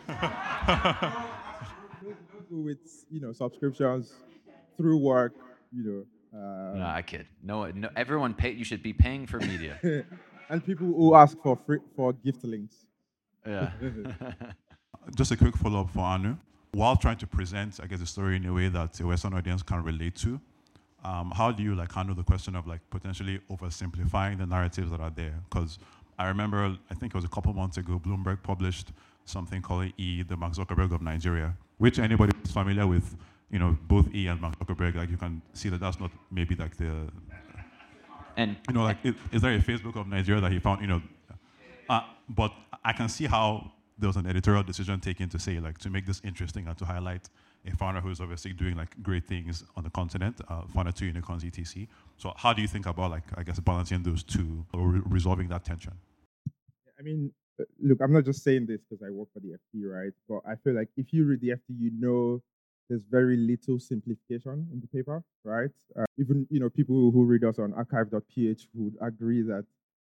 With subscriptions through work, No, I kid. No, everyone pay. You should be paying for media. And people who ask for gift links. Yeah. Just a quick follow-up for Anu. While trying to present, I guess, the story in a way that a Western audience can relate to, how do you handle the question of potentially oversimplifying the narratives that are there? Because I remember, I think it was a couple months ago, Bloomberg published something called E, the Mark Zuckerberg of Nigeria, which anybody who's familiar with, both E and Mark Zuckerberg, you can see that that's not maybe the. And is there a Facebook of Nigeria that he found? But I can see how there was an editorial decision taken to say to make this interesting and to highlight a founder who's obviously doing great things on the continent, founder 2 unicorns, etc. So how do you think about I guess balancing those two or resolving that tension? I mean, look, I'm not just saying this because I work for the FT, right? But I feel like if you read the FT, there's very little simplification in the paper, right? Even people who read us on archive.ph would agree that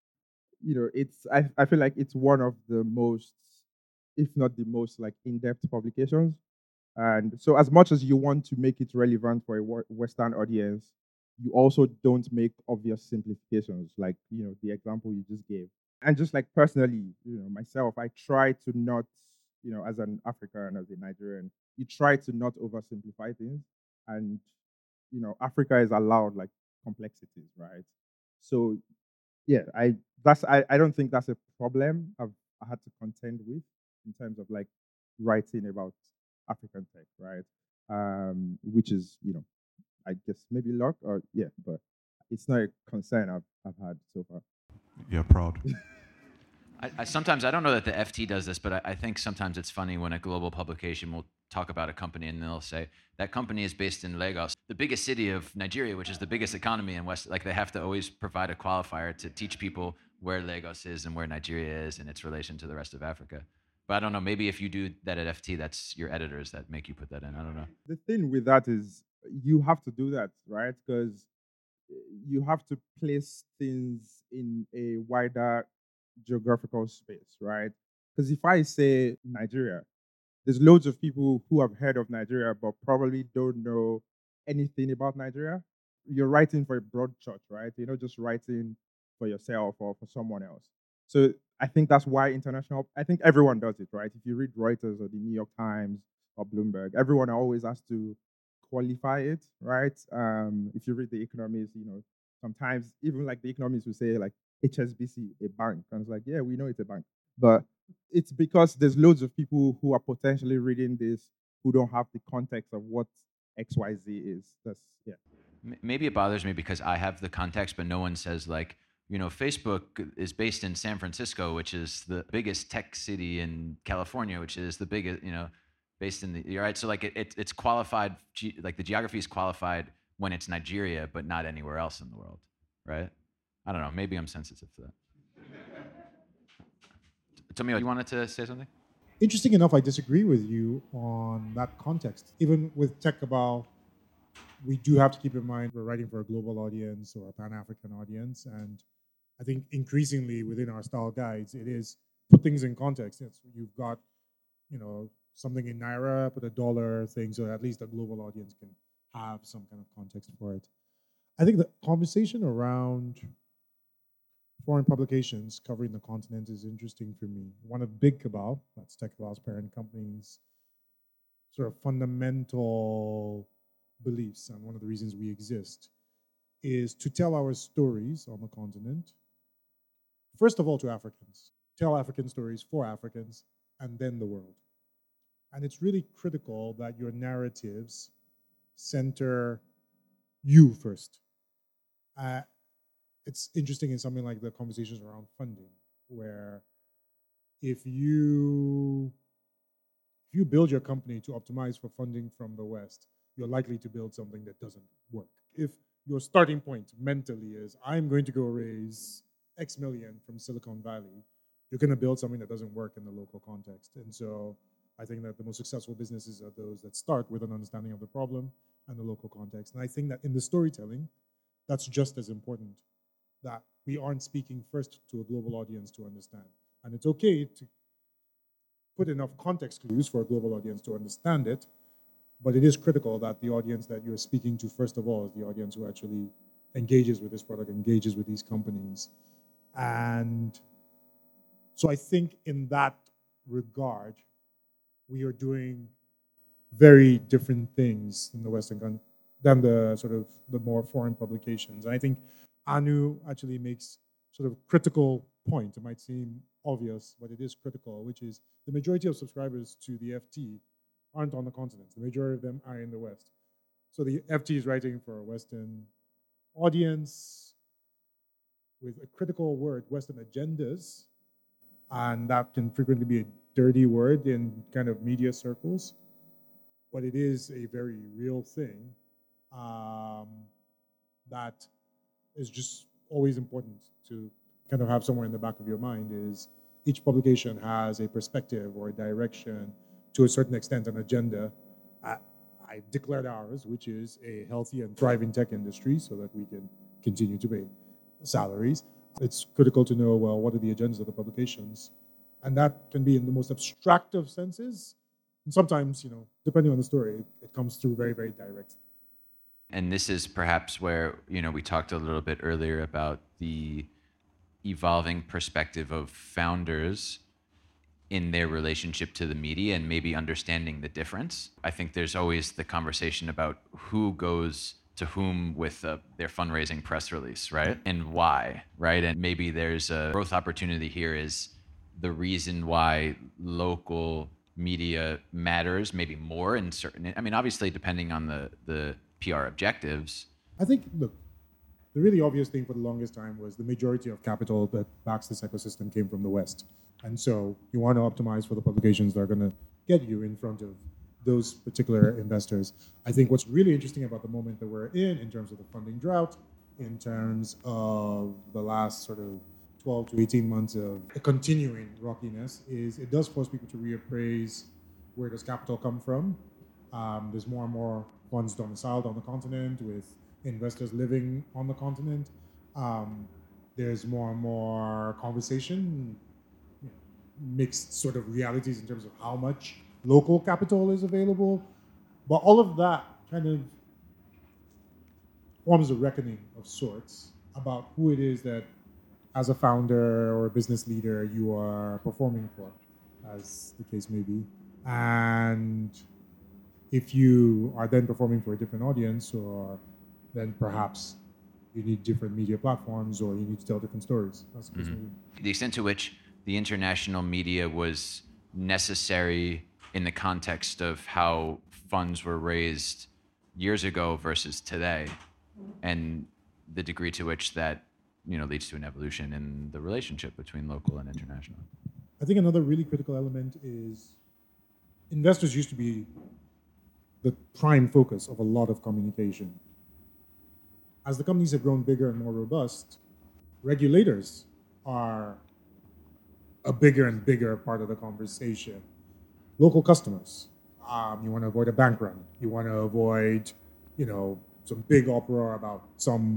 it's I feel like it's one of the most, if not the most, in-depth publications. And so as much as you want to make it relevant for a Western audience, you also don't make obvious simplifications, like the example you just gave. And just personally, myself, I try to not, as an African, as a Nigerian, you try to not oversimplify things. And Africa is allowed complexities, right? So yeah, I don't think that's a problem I had to contend with in terms of writing about African tech, right? Which is I guess maybe luck or yeah, but it's not a concern I've had so far. Yeah, proud. I sometimes, I don't know that the FT does this, but I think sometimes it's funny when a global publication will talk about a company and they'll say, that company is based in Lagos, the biggest city of Nigeria, which is the biggest economy in West. They have to always provide a qualifier to teach people where Lagos is and where Nigeria is and its relation to the rest of Africa. But I don't know, maybe if you do that at FT, that's your editors that make you put that in. I don't know. The thing with that is you have to do that, right? Because you have to place things in a wider geographical space, right? Because if I say Nigeria, there's loads of people who have heard of Nigeria but probably don't know anything about Nigeria. You're writing for a broad church, right? You're not just writing for yourself or for someone else. So I think that's why I think everyone does it, right? If you read Reuters or the New York Times or Bloomberg, everyone always has to qualify it, right? If you read the Economist, sometimes even the Economist will say HSBC, a bank. And it's yeah, we know it's a bank. But it's because there's loads of people who are potentially reading this who don't have the context of what XYZ is. That's, yeah. Maybe it bothers me because I have the context, but no one says Facebook is based in San Francisco, which is the biggest tech city in California, which is the biggest, based in the, right? So it's qualified, the geography is qualified when it's Nigeria, but not anywhere else in the world, right? I don't know. Maybe I'm sensitive to that. Tomio, you wanted to say something? Interesting enough, I disagree with you on that context. Even with TechAbout, we do have to keep in mind we're writing for a global audience or a Pan-African audience, and I think increasingly within our style guides, it is put things in context. You've got, something in Naira, put a dollar thing, so at least a global audience can have some kind of context for it. I think the conversation around foreign publications covering the continent is interesting for me. One of Big Cabal, that's Tech Cabal's parent company's sort of fundamental beliefs, and one of the reasons we exist, is to tell our stories on the continent, first of all to Africans, tell African stories for Africans, and then the world. And it's really critical that your narratives center you first. It's interesting in something like the conversations around funding, where if you build your company to optimize for funding from the West, you're likely to build something that doesn't work. If your starting point mentally is, I'm going to go raise X million from Silicon Valley, you're going to build something that doesn't work in the local context. And so I think that the most successful businesses are those that start with an understanding of the problem and the local context. And I think that in the storytelling, that's just as important, that we aren't speaking first to a global audience to understand. And it's okay to put enough context clues for a global audience to understand it, but it is critical that the audience that you're speaking to, first of all, is the audience who actually engages with this product, engages with these companies. And so I think in that regard, we are doing very different things in the Western country than the sort of the more foreign publications. And I think Anu actually makes sort of critical point. It might seem obvious, but it is critical, which is the majority of subscribers to the FT aren't on the continent. The majority of them are in the West. So the FT is writing for a Western audience with a critical word, Western agendas, and that can frequently be a dirty word in kind of media circles, but it is a very real thing that is just always important to kind of have somewhere in the back of your mind. Is each publication has a perspective or a direction, to a certain extent, an agenda. I declared ours, which is a healthy and thriving tech industry so that we can continue to pay salaries. It's critical to know, well, what are the agendas of the publications? And that can be in the most abstract of senses. And sometimes, depending on the story, it comes through very, very direct. And this is perhaps where, we talked a little bit earlier about the evolving perspective of founders in their relationship to the media and maybe understanding the difference. I think there's always the conversation about who goes to whom with their fundraising press release, right? And why, right? And maybe there's a growth opportunity here is the reason why local media matters maybe more in certain, obviously depending on the PR objectives. I think, look, the really obvious thing for the longest time was the majority of capital that backs this ecosystem came from the West. And so you want to optimize for the publications that are going to get you in front of those particular investors. I think what's really interesting about the moment that we're in terms of the funding drought, in terms of the last sort of 12 to 18 months of a continuing rockiness, is it does force people to reappraise where does capital come from. There's more and more funds domiciled on the continent with investors living on the continent. There's more and more conversation, mixed sort of realities in terms of how much local capital is available. But all of that kind of forms a reckoning of sorts about who it is that, as a founder or a business leader, you are performing for, as the case may be. And if you are then performing for a different audience, or then perhaps you need different media platforms, or you need to tell different stories. That's the case may be. The extent to which the international media was necessary in the context of how funds were raised years ago versus today, and the degree to which that leads to an evolution in the relationship between local and international. I think another really critical element is investors used to be the prime focus of a lot of communication. As the companies have grown bigger and more robust, regulators are a bigger and bigger part of the conversation. Local customers, you want to avoid a bank run. You want to avoid, some big uproar about something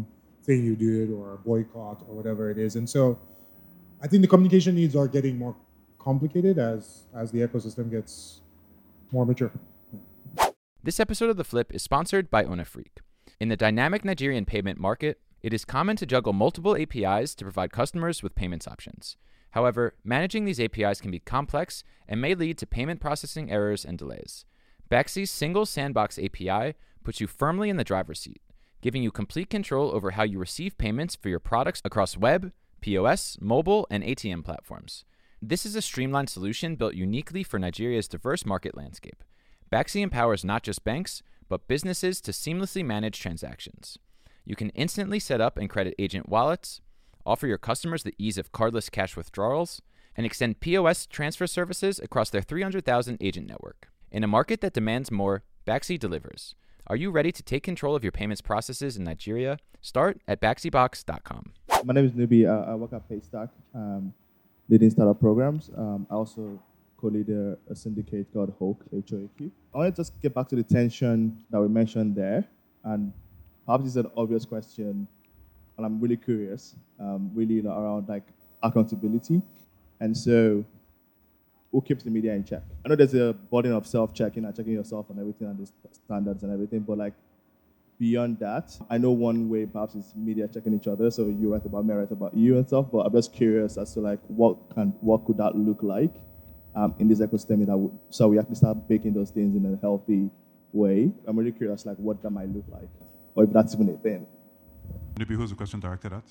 thing you did or a boycott or whatever it is. And so I think the communication needs are getting more complicated as the ecosystem gets more mature. This episode of The Flip is sponsored by Onafreak. In the dynamic Nigerian payment market, it is common to juggle multiple APIs to provide customers with payments options. However, managing these APIs can be complex and may lead to payment processing errors and delays. Baxi's single sandbox API puts you firmly in the driver's seat, giving you complete control over how you receive payments for your products across web, POS, mobile, and ATM platforms. This is a streamlined solution built uniquely for Nigeria's diverse market landscape. Baxi empowers not just banks, but businesses to seamlessly manage transactions. You can instantly set up and credit agent wallets, offer your customers the ease of cardless cash withdrawals, and extend POS transfer services across their 300,000 agent network. In a market that demands more, Baxi delivers. Are you ready to take control of your payments processes in Nigeria? Start at baxibox.com. My name is Nubi. I work at Paystack, leading startup programs. I also co-lead a syndicate called HOQ, H-O-A-Q. I want to just get back to the tension that we mentioned there. And perhaps it's an obvious question, and I'm really curious, really around like accountability. And so, who keeps the media in check? I know there's a burden of self-checking and checking yourself and everything and the standards and everything, but like beyond that, I know one way perhaps is media checking each other. So you write about me, I write about you and stuff. But I'm just curious as to like what could that look like in this ecosystem so we actually start baking those things in a healthy way. I'm really curious like what that might look like, or if that's even a thing. Maybe who's the question directed at?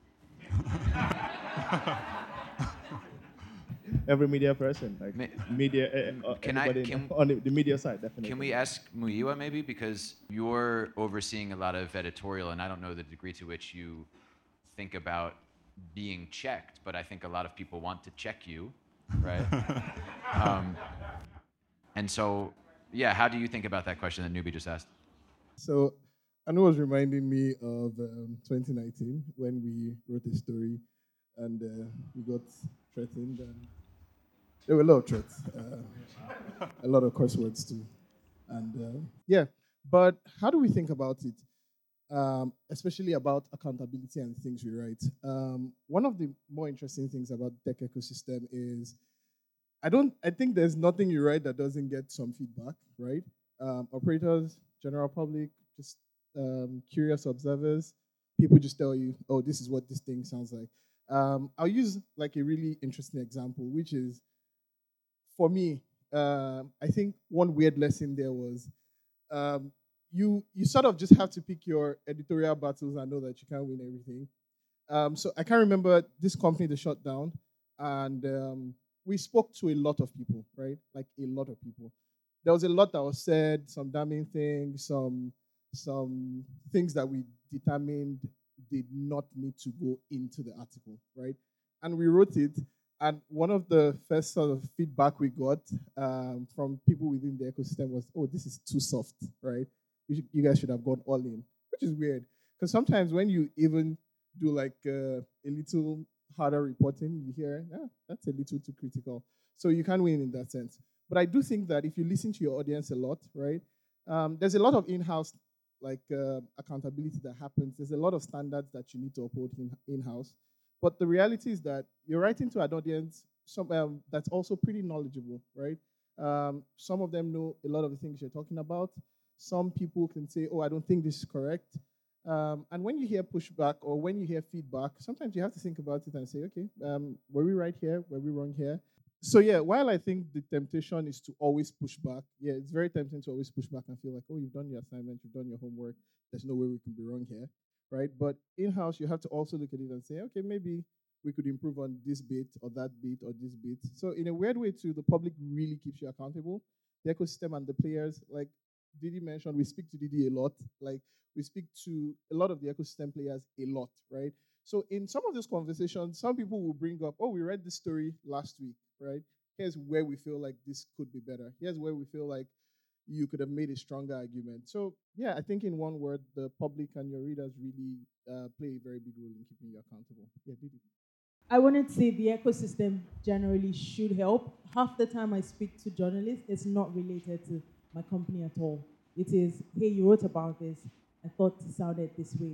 Every media person, like media, on the media side, definitely. Can we ask Muyiwa maybe, because you're overseeing a lot of editorial, and I don't know the degree to which you think about being checked, but I think a lot of people want to check you, right? And so, yeah, how do you think about that question that Nubi just asked? So, Anu was reminding me of 2019 when we wrote a story and we got threatened, and there were a lot of threats, a lot of curse words too. And yeah, but how do we think about it? Especially about accountability and things we write. One of the more interesting things about the tech ecosystem is I think there's nothing you write that doesn't get some feedback, right? Operators, general public, just curious observers, people just tell you, oh, this is what this thing sounds like. I'll use like a really interesting example, which is, for me, I think one weird lesson there was you sort of just have to pick your editorial battles and know that you can't win everything. So I can remember this company that shut down, and we spoke to a lot of people, right? Like a lot of people. There was a lot that was said, some damning things, some things that we determined did not need to go into the article, right? And we wrote it, and one of the first sort of feedback we got from people within the ecosystem was, oh, this is too soft, right? You guys should have gone all in, which is weird. Because sometimes when you even do like a little harder reporting, you hear, that's a little too critical. So you can't win in that sense. But I do think that if you listen to your audience a lot, right, there's a lot of in-house accountability that happens. There's a lot of standards that you need to uphold in-house. But the reality is that you're writing to an audience that's also pretty knowledgeable, right? Some of them know a lot of the things you're talking about. Some people can say, oh, I don't think this is correct. And when you hear pushback or when you hear feedback, sometimes you have to think about it and say, okay, were we right here? Were we wrong here? So yeah, while I think the temptation is to always push back, yeah, it's very tempting to always push back and feel like, oh, you've done your assignment, you've done your homework, there's no way we can be wrong here, right? But in-house, you have to also look at it and say, okay, maybe we could improve on this bit or that bit or this bit. So in a weird way too, the public really keeps you accountable. The ecosystem and the players, like Didi mentioned, we speak to Didi a lot. Like we speak to a lot of the ecosystem players a lot, right? So in some of those conversations, some people will bring up, oh, we read this story last week, right? Here's where we feel like this could be better. Here's where we feel like you could have made a stronger argument. So yeah, I think in one word, the public and your readers really play a very big role in keeping you accountable. Yeah, Didi. I wanted to say the ecosystem generally should help. Half the time I speak to journalists, it's not related to my company at all. It is, hey, you wrote about this. I thought it sounded this way. It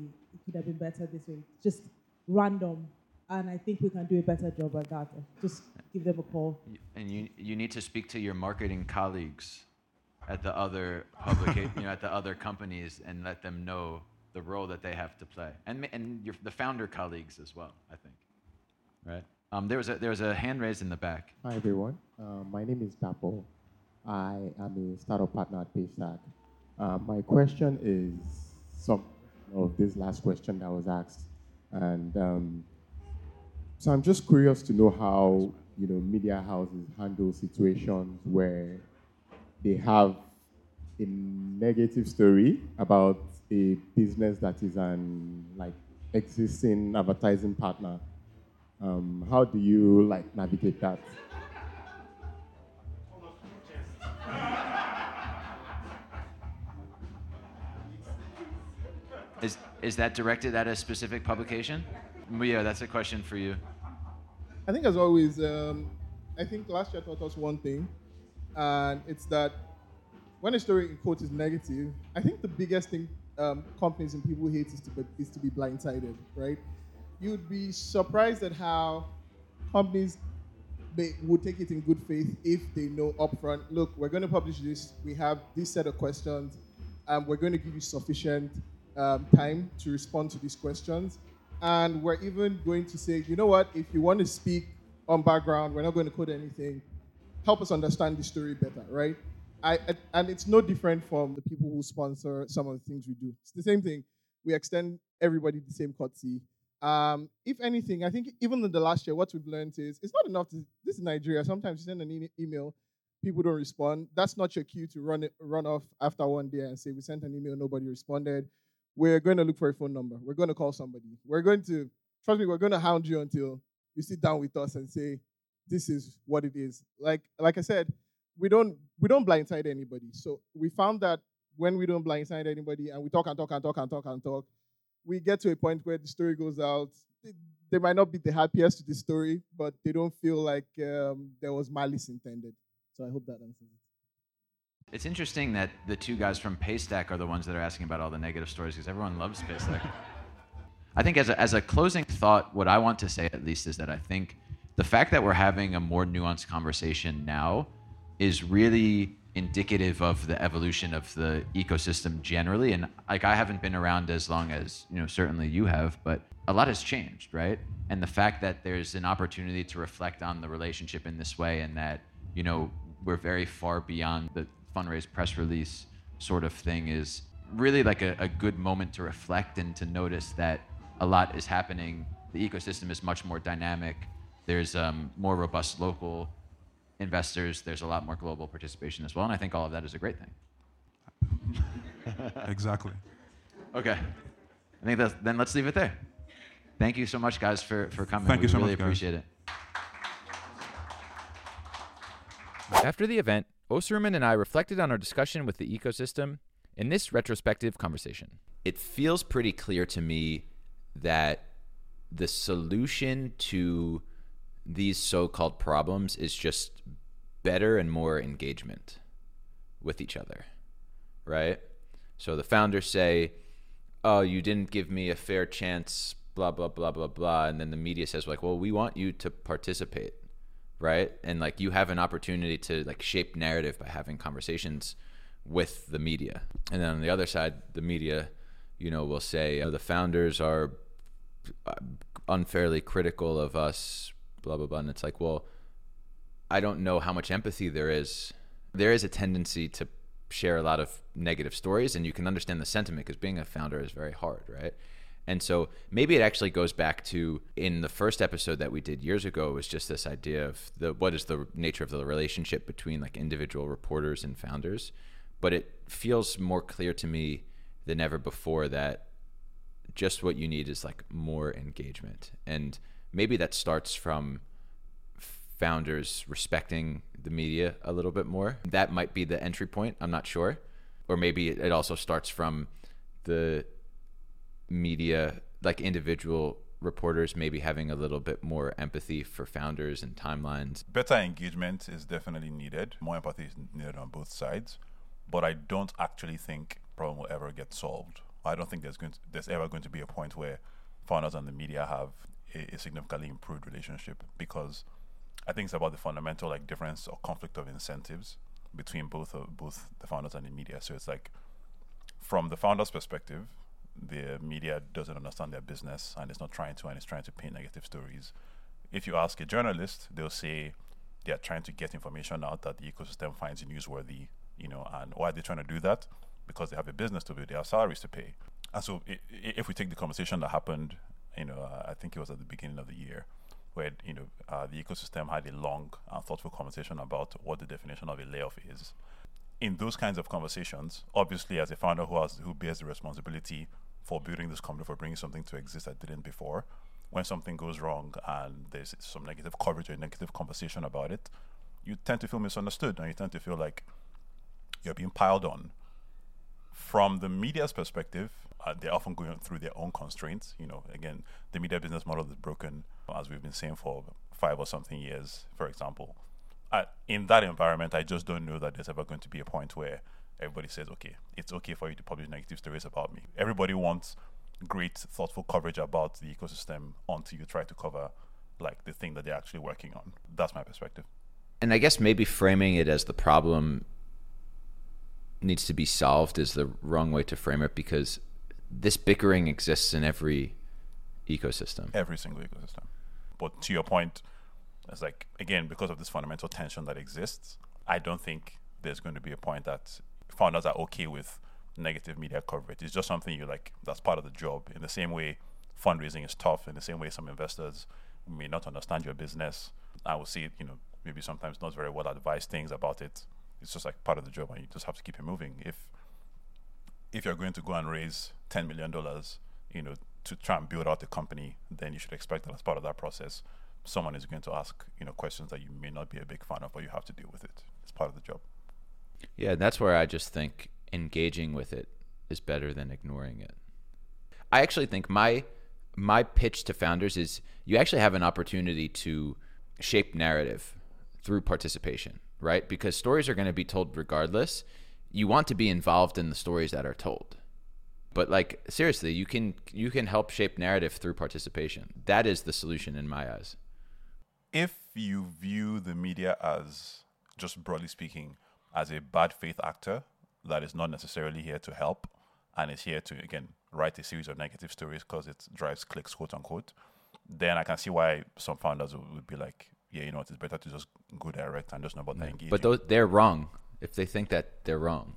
could have been better this way. Just random. And I think we can do a better job at that. Just give them a call. And you need to speak to your marketing colleagues at the other at the other companies, and let them know the role that they have to play, and the founder colleagues as well, I think. Right? There was a hand raised in the back. Hi everyone. My name is Dapo. I am a startup partner at Paystack. My question is some of this last question that was asked, and so I'm just curious to know how media houses handle situations where they have a negative story about a business that is an existing advertising partner. How do you navigate that? Is that directed at a specific publication? Yeah, that's a question for you. I think as always, I think last year taught us one thing, and it's that when a story in quote is negative, I think the biggest thing companies and people hate is to be blindsided, right? You'd be surprised at how companies would take it in good faith if they know upfront, look, we're going to publish this, we have this set of questions, we're going to give you sufficient time to respond to these questions. And we're even going to say, you know what, if you want to speak on background, we're not going to code anything, help us understand the story better, right? And it's no different from the people who sponsor some of the things we do. It's the same thing. We extend everybody the same courtesy. If anything, I think even in the last year, what we've learned is it's not enough this is Nigeria. Sometimes you send an email, people don't respond. That's not your cue to run off after one day and say, we sent an email, nobody responded. We're going to look for a phone number. We're going to call somebody. We're going to hound you until you sit down with us and say, this is what it is. Like I said, we don't blindside anybody. So we found that when we don't blindside anybody and we talk, we get to a point where the story goes out. They might not be the happiest with the story, but they don't feel like there was malice intended. So I hope that answers it. It's interesting that the two guys from Paystack are the ones that are asking about all the negative stories, because everyone loves Paystack. I think as a closing thought, what I want to say at least is that I think the fact that we're having a more nuanced conversation now is really indicative of the evolution of the ecosystem generally. And I haven't been around as long as, certainly you have, but a lot has changed, right? And the fact that there's an opportunity to reflect on the relationship in this way, and that, we're very far beyond the fundraise press release sort of thing, is really like a good moment to reflect and to notice that a lot is happening. The ecosystem is much more dynamic. There's more robust local investors. There's a lot more global participation as well. And I think all of that is a great thing. Exactly. Okay. I think then let's leave it there. Thank you so much, guys, for coming. Thank you so really much, guys. Appreciate it. After the event, Oserman and I reflected on our discussion with the ecosystem in this retrospective conversation. It feels pretty clear to me that the solution to these so-called problems is just better and more engagement with each other, right? So the founders say, oh, you didn't give me a fair chance, blah, blah, blah, blah, blah. And then the media says, well, we want you to participate, right? And you have an opportunity to shape narrative by having conversations with the media. And then on the other side, the media, will say, the founders are unfairly critical of us, blah, blah, blah. And it's well, I don't know how much empathy there is. There is a tendency to share a lot of negative stories, and you can understand the sentiment because being a founder is very hard, right? And so maybe it actually goes back to, in the first episode that we did years ago, it was just this idea of what is the nature of the relationship between individual reporters and founders. But it feels more clear to me than ever before that just what you need is more engagement. And maybe that starts from founders respecting the media a little bit more. That might be the entry point. I'm not sure. Or maybe it also starts from the media, individual reporters maybe having a little bit more empathy for founders and timelines. Better engagement is definitely needed. More empathy is needed on both sides. But I don't actually think the problem will ever get solved I don't think there's ever going to be a point where founders and the media have a significantly improved relationship, because I think it's about the fundamental like difference or conflict of incentives between both the founders and the media. So it's like, from the founder's perspective, the media doesn't understand their business and it's trying to paint negative stories. If you ask a journalist, they'll say they're trying to get information out that the ecosystem finds newsworthy, and why are they trying to do that? Because they have a business to build, they have salaries to pay. And so if we take the conversation that happened, I think it was at the beginning of the year, where, the ecosystem had a long and thoughtful conversation about what the definition of a layoff is. In those kinds of conversations, obviously as a founder who bears the responsibility for building this company, for bringing something to exist that didn't before, when something goes wrong and there's some negative coverage or negative conversation about it, you tend to feel misunderstood and you tend to feel like you're being piled on. From the media's perspective, they're often going through their own constraints. Again, the media business model is broken, as we've been saying for 5 or something years, for example. In that environment, I just don't know that there's ever going to be a point where everybody says, okay, it's okay for you to publish negative stories about me. Everybody wants great, thoughtful coverage about the ecosystem until you try to cover like the thing that they're actually working on. That's my perspective. And I guess maybe framing it as the problem needs to be solved is the wrong way to frame it, because this bickering exists in every ecosystem. Every single ecosystem. But to your point, it's like, again, because of this fundamental tension that exists, I don't think there's going to be a point that founders are okay with negative media coverage. It's just something that's part of the job. In the same way fundraising is tough, in the same way some investors may not understand your business. I will see, maybe sometimes not very well advised things about it. It's just like part of the job, and you just have to keep it moving. If you're going to go and raise $10 million, to try and build out the company, then you should expect that as part of that process, someone is going to ask, questions that you may not be a big fan of, but you have to deal with it. It's part of the job. Yeah, that's where I just think engaging with it is better than ignoring it. I actually think my pitch to founders is you actually have an opportunity to shape narrative through participation, right? Because stories are going to be told regardless. You want to be involved in the stories that are told. But like, seriously, you can help shape narrative through participation. That is the solution in my eyes. If you view the media as, just broadly speaking, as a bad faith actor that is not necessarily here to help and is here to, again, write a series of negative stories because it drives clicks, quote unquote, then I can see why some founders would be like, yeah, it's better to just go direct and just know about the engagement. But they're wrong if they think that they're wrong.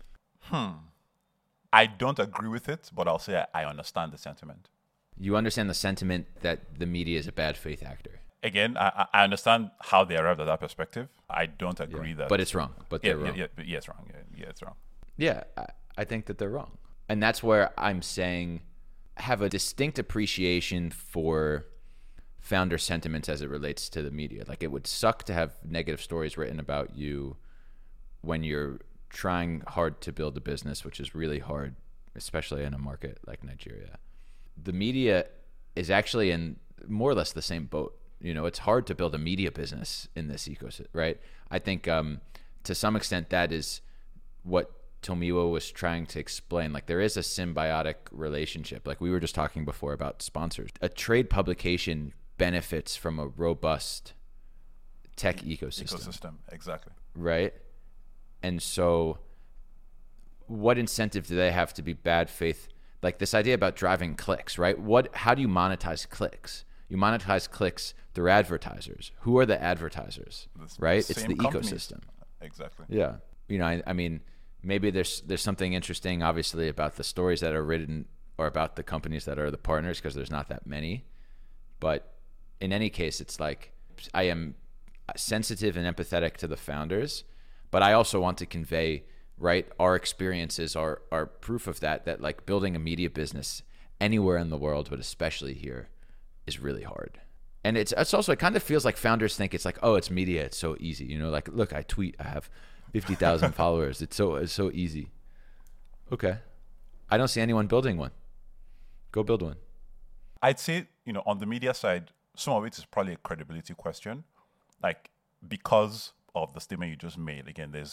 I don't agree with it, but I'll say I understand the sentiment. You understand the sentiment that the media is a bad faith actor. Again, I understand how they arrived at that perspective. I don't agree that. But it's wrong. But they're wrong. Yeah, it's wrong. Yeah, it's wrong. Yeah, I think that they're wrong. And that's where I'm saying have a distinct appreciation for founder sentiments as it relates to the media. Like, it would suck to have negative stories written about you when you're trying hard to build a business, which is really hard, especially in a market like Nigeria. The media is actually in more or less the same boat. It's hard to build a media business in this ecosystem, right? I think to some extent that is what Tomiwa was trying to explain. Like, there is a symbiotic relationship. Like we were just talking before about sponsors. A trade publication benefits from a robust tech ecosystem. Exactly. Right? And so what incentive do they have to be bad faith? Like this idea about driving clicks, right? How do you monetize clicks? You monetize clicks through advertisers. Who are the advertisers, right? It's the ecosystem. Exactly. Yeah. I mean, maybe there's something interesting, obviously, about the stories that are written or about the companies that are the partners, because there's not that many. But in any case, it's like I am sensitive and empathetic to the founders, but I also want to convey, right, our experiences are proof of that like building a media business anywhere in the world, but especially here, is really hard. And it's also, it kind of feels like founders think it's like, oh, it's media, it's so easy. Like, look, I tweet, I have 50,000 followers. It's so easy. Okay. I don't see anyone building one. Go build one. I'd say, on the media side, some of it is probably a credibility question. Like, because of the statement you just made, again, there's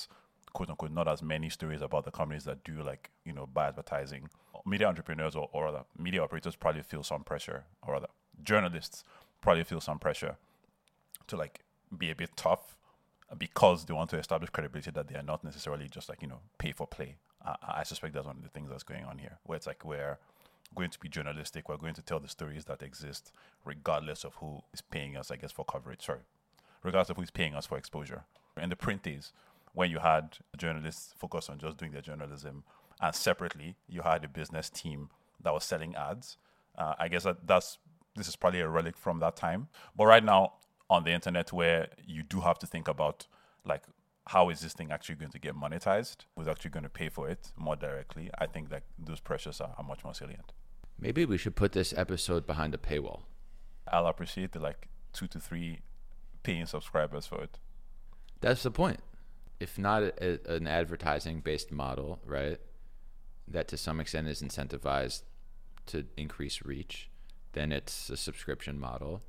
quote unquote, not as many stories about the companies that do like, buy advertising. Media entrepreneurs or other media operators probably feel some pressure, or other journalists probably feel some pressure to like be a bit tough because they want to establish credibility that they are not necessarily just like, pay for play. I suspect that's one of the things that's going on here, where it's like we're going to be journalistic, we're going to tell the stories that exist regardless of who is paying us, I guess, for coverage. Sorry, regardless of who's paying us for exposure. In the print days, when you had journalists focus on just doing their journalism, and separately you had a business team that was selling ads, I guess this is probably a relic from that time. But right now on the internet, where you do have to think about like, how is this thing actually going to get monetized? Who's actually going to pay for it more directly? I think that those pressures are much more salient. Maybe we should put this episode behind a paywall. I'll appreciate the like 2 to 3 paying subscribers for it. That's the point. If not an advertising-based model, right, that to some extent is incentivized to increase reach, then it's a subscription model.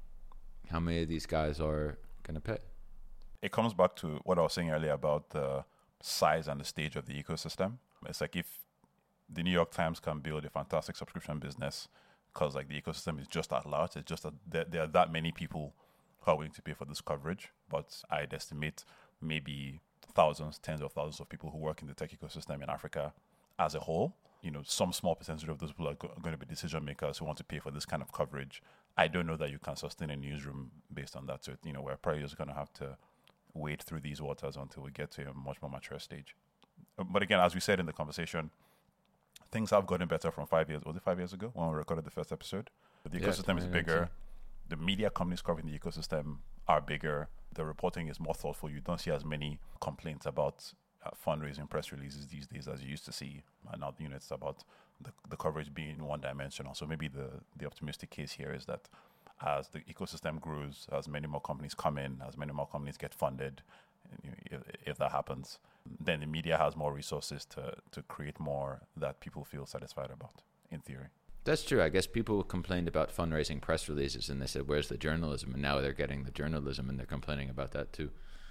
How many of these guys are going to pay? It comes back to what I was saying earlier about the size and the stage of the ecosystem. It's like if the New York Times can build a fantastic subscription business because like the ecosystem is just that large, it's just that there are that many people who are willing to pay for this coverage. But I'd estimate maybe thousands, tens of thousands of people who work in the tech ecosystem in Africa as a whole. Some small percentage of those people are going to be decision makers who want to pay for this kind of coverage. I don't know that you can sustain a newsroom based on that. So, we're probably just going to have to wade through these waters until we get to a much more mature stage. But again, as we said in the conversation, things have gotten better from 5 years. Was it 5 years ago when we recorded the first episode? The ecosystem is bigger. The media companies covering the ecosystem are bigger. The reporting is more thoughtful. You don't see as many complaints about fundraising press releases these days as you used to see. And now, it's about the coverage being one-dimensional. So maybe the optimistic case here is that as the ecosystem grows, as many more companies come in, as many more companies get funded, if that happens, then the media has more resources to create more that people feel satisfied about, in theory. That's true. I guess people complained about fundraising press releases and they said, where's the journalism? And now they're getting the journalism and they're complaining about that too.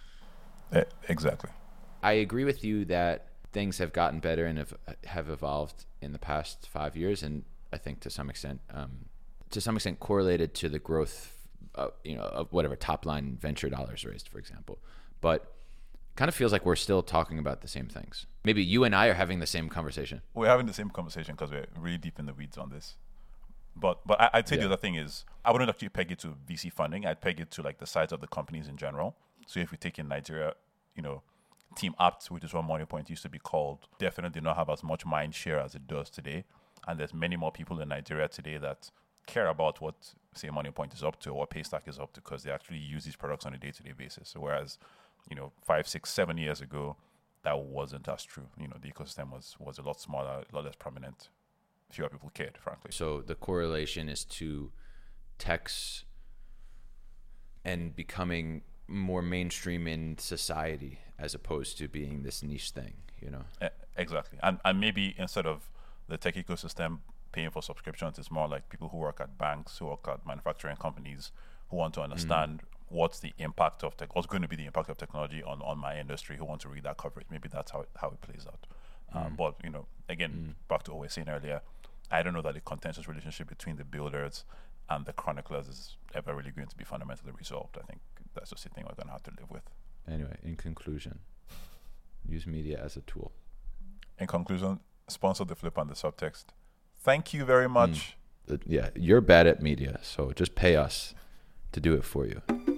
Exactly. I agree with you that things have gotten better and have evolved in the past 5 years. And I think to some extent correlated to the growth of whatever top line venture dollars raised, for example. But kind of feels like we're still talking about the same things. Maybe you and I are having the same conversation. We're having the same conversation because we're really deep in the weeds on this. But I'd say the other thing is, I wouldn't actually peg it to VC funding. I'd peg it to like the size of the companies in general. So if we take in Nigeria, Team Apt, which is what Moneypoint used to be called, definitely not have as much mind share as it does today. And there's many more people in Nigeria today that care about what, say, Moneypoint is up to or what Paystack is up to because they actually use these products on a day-to-day basis. So whereas, 5, 6, 7 years ago, that wasn't as true. The ecosystem was a lot smaller, a lot less prominent. Fewer people cared, frankly. So the correlation is to techs and becoming more mainstream in society as opposed to being this niche thing, Exactly. And maybe instead of the tech ecosystem paying for subscriptions, it's more like people who work at banks, who work at manufacturing companies, who want to understand what's the impact of what's going to be the impact of technology on my industry, who want to read that coverage. Maybe that's how it plays out. But again, back to what we were saying earlier, I don't know that the contentious relationship between the builders and the chroniclers is ever really going to be fundamentally resolved. I think that's just a thing we're going to have to live with. Anyway, in conclusion, use media as a tool. In conclusion, sponsor the flip on the subtext. Thank you very much. Yeah, you're bad at media, so just pay us to do it for you.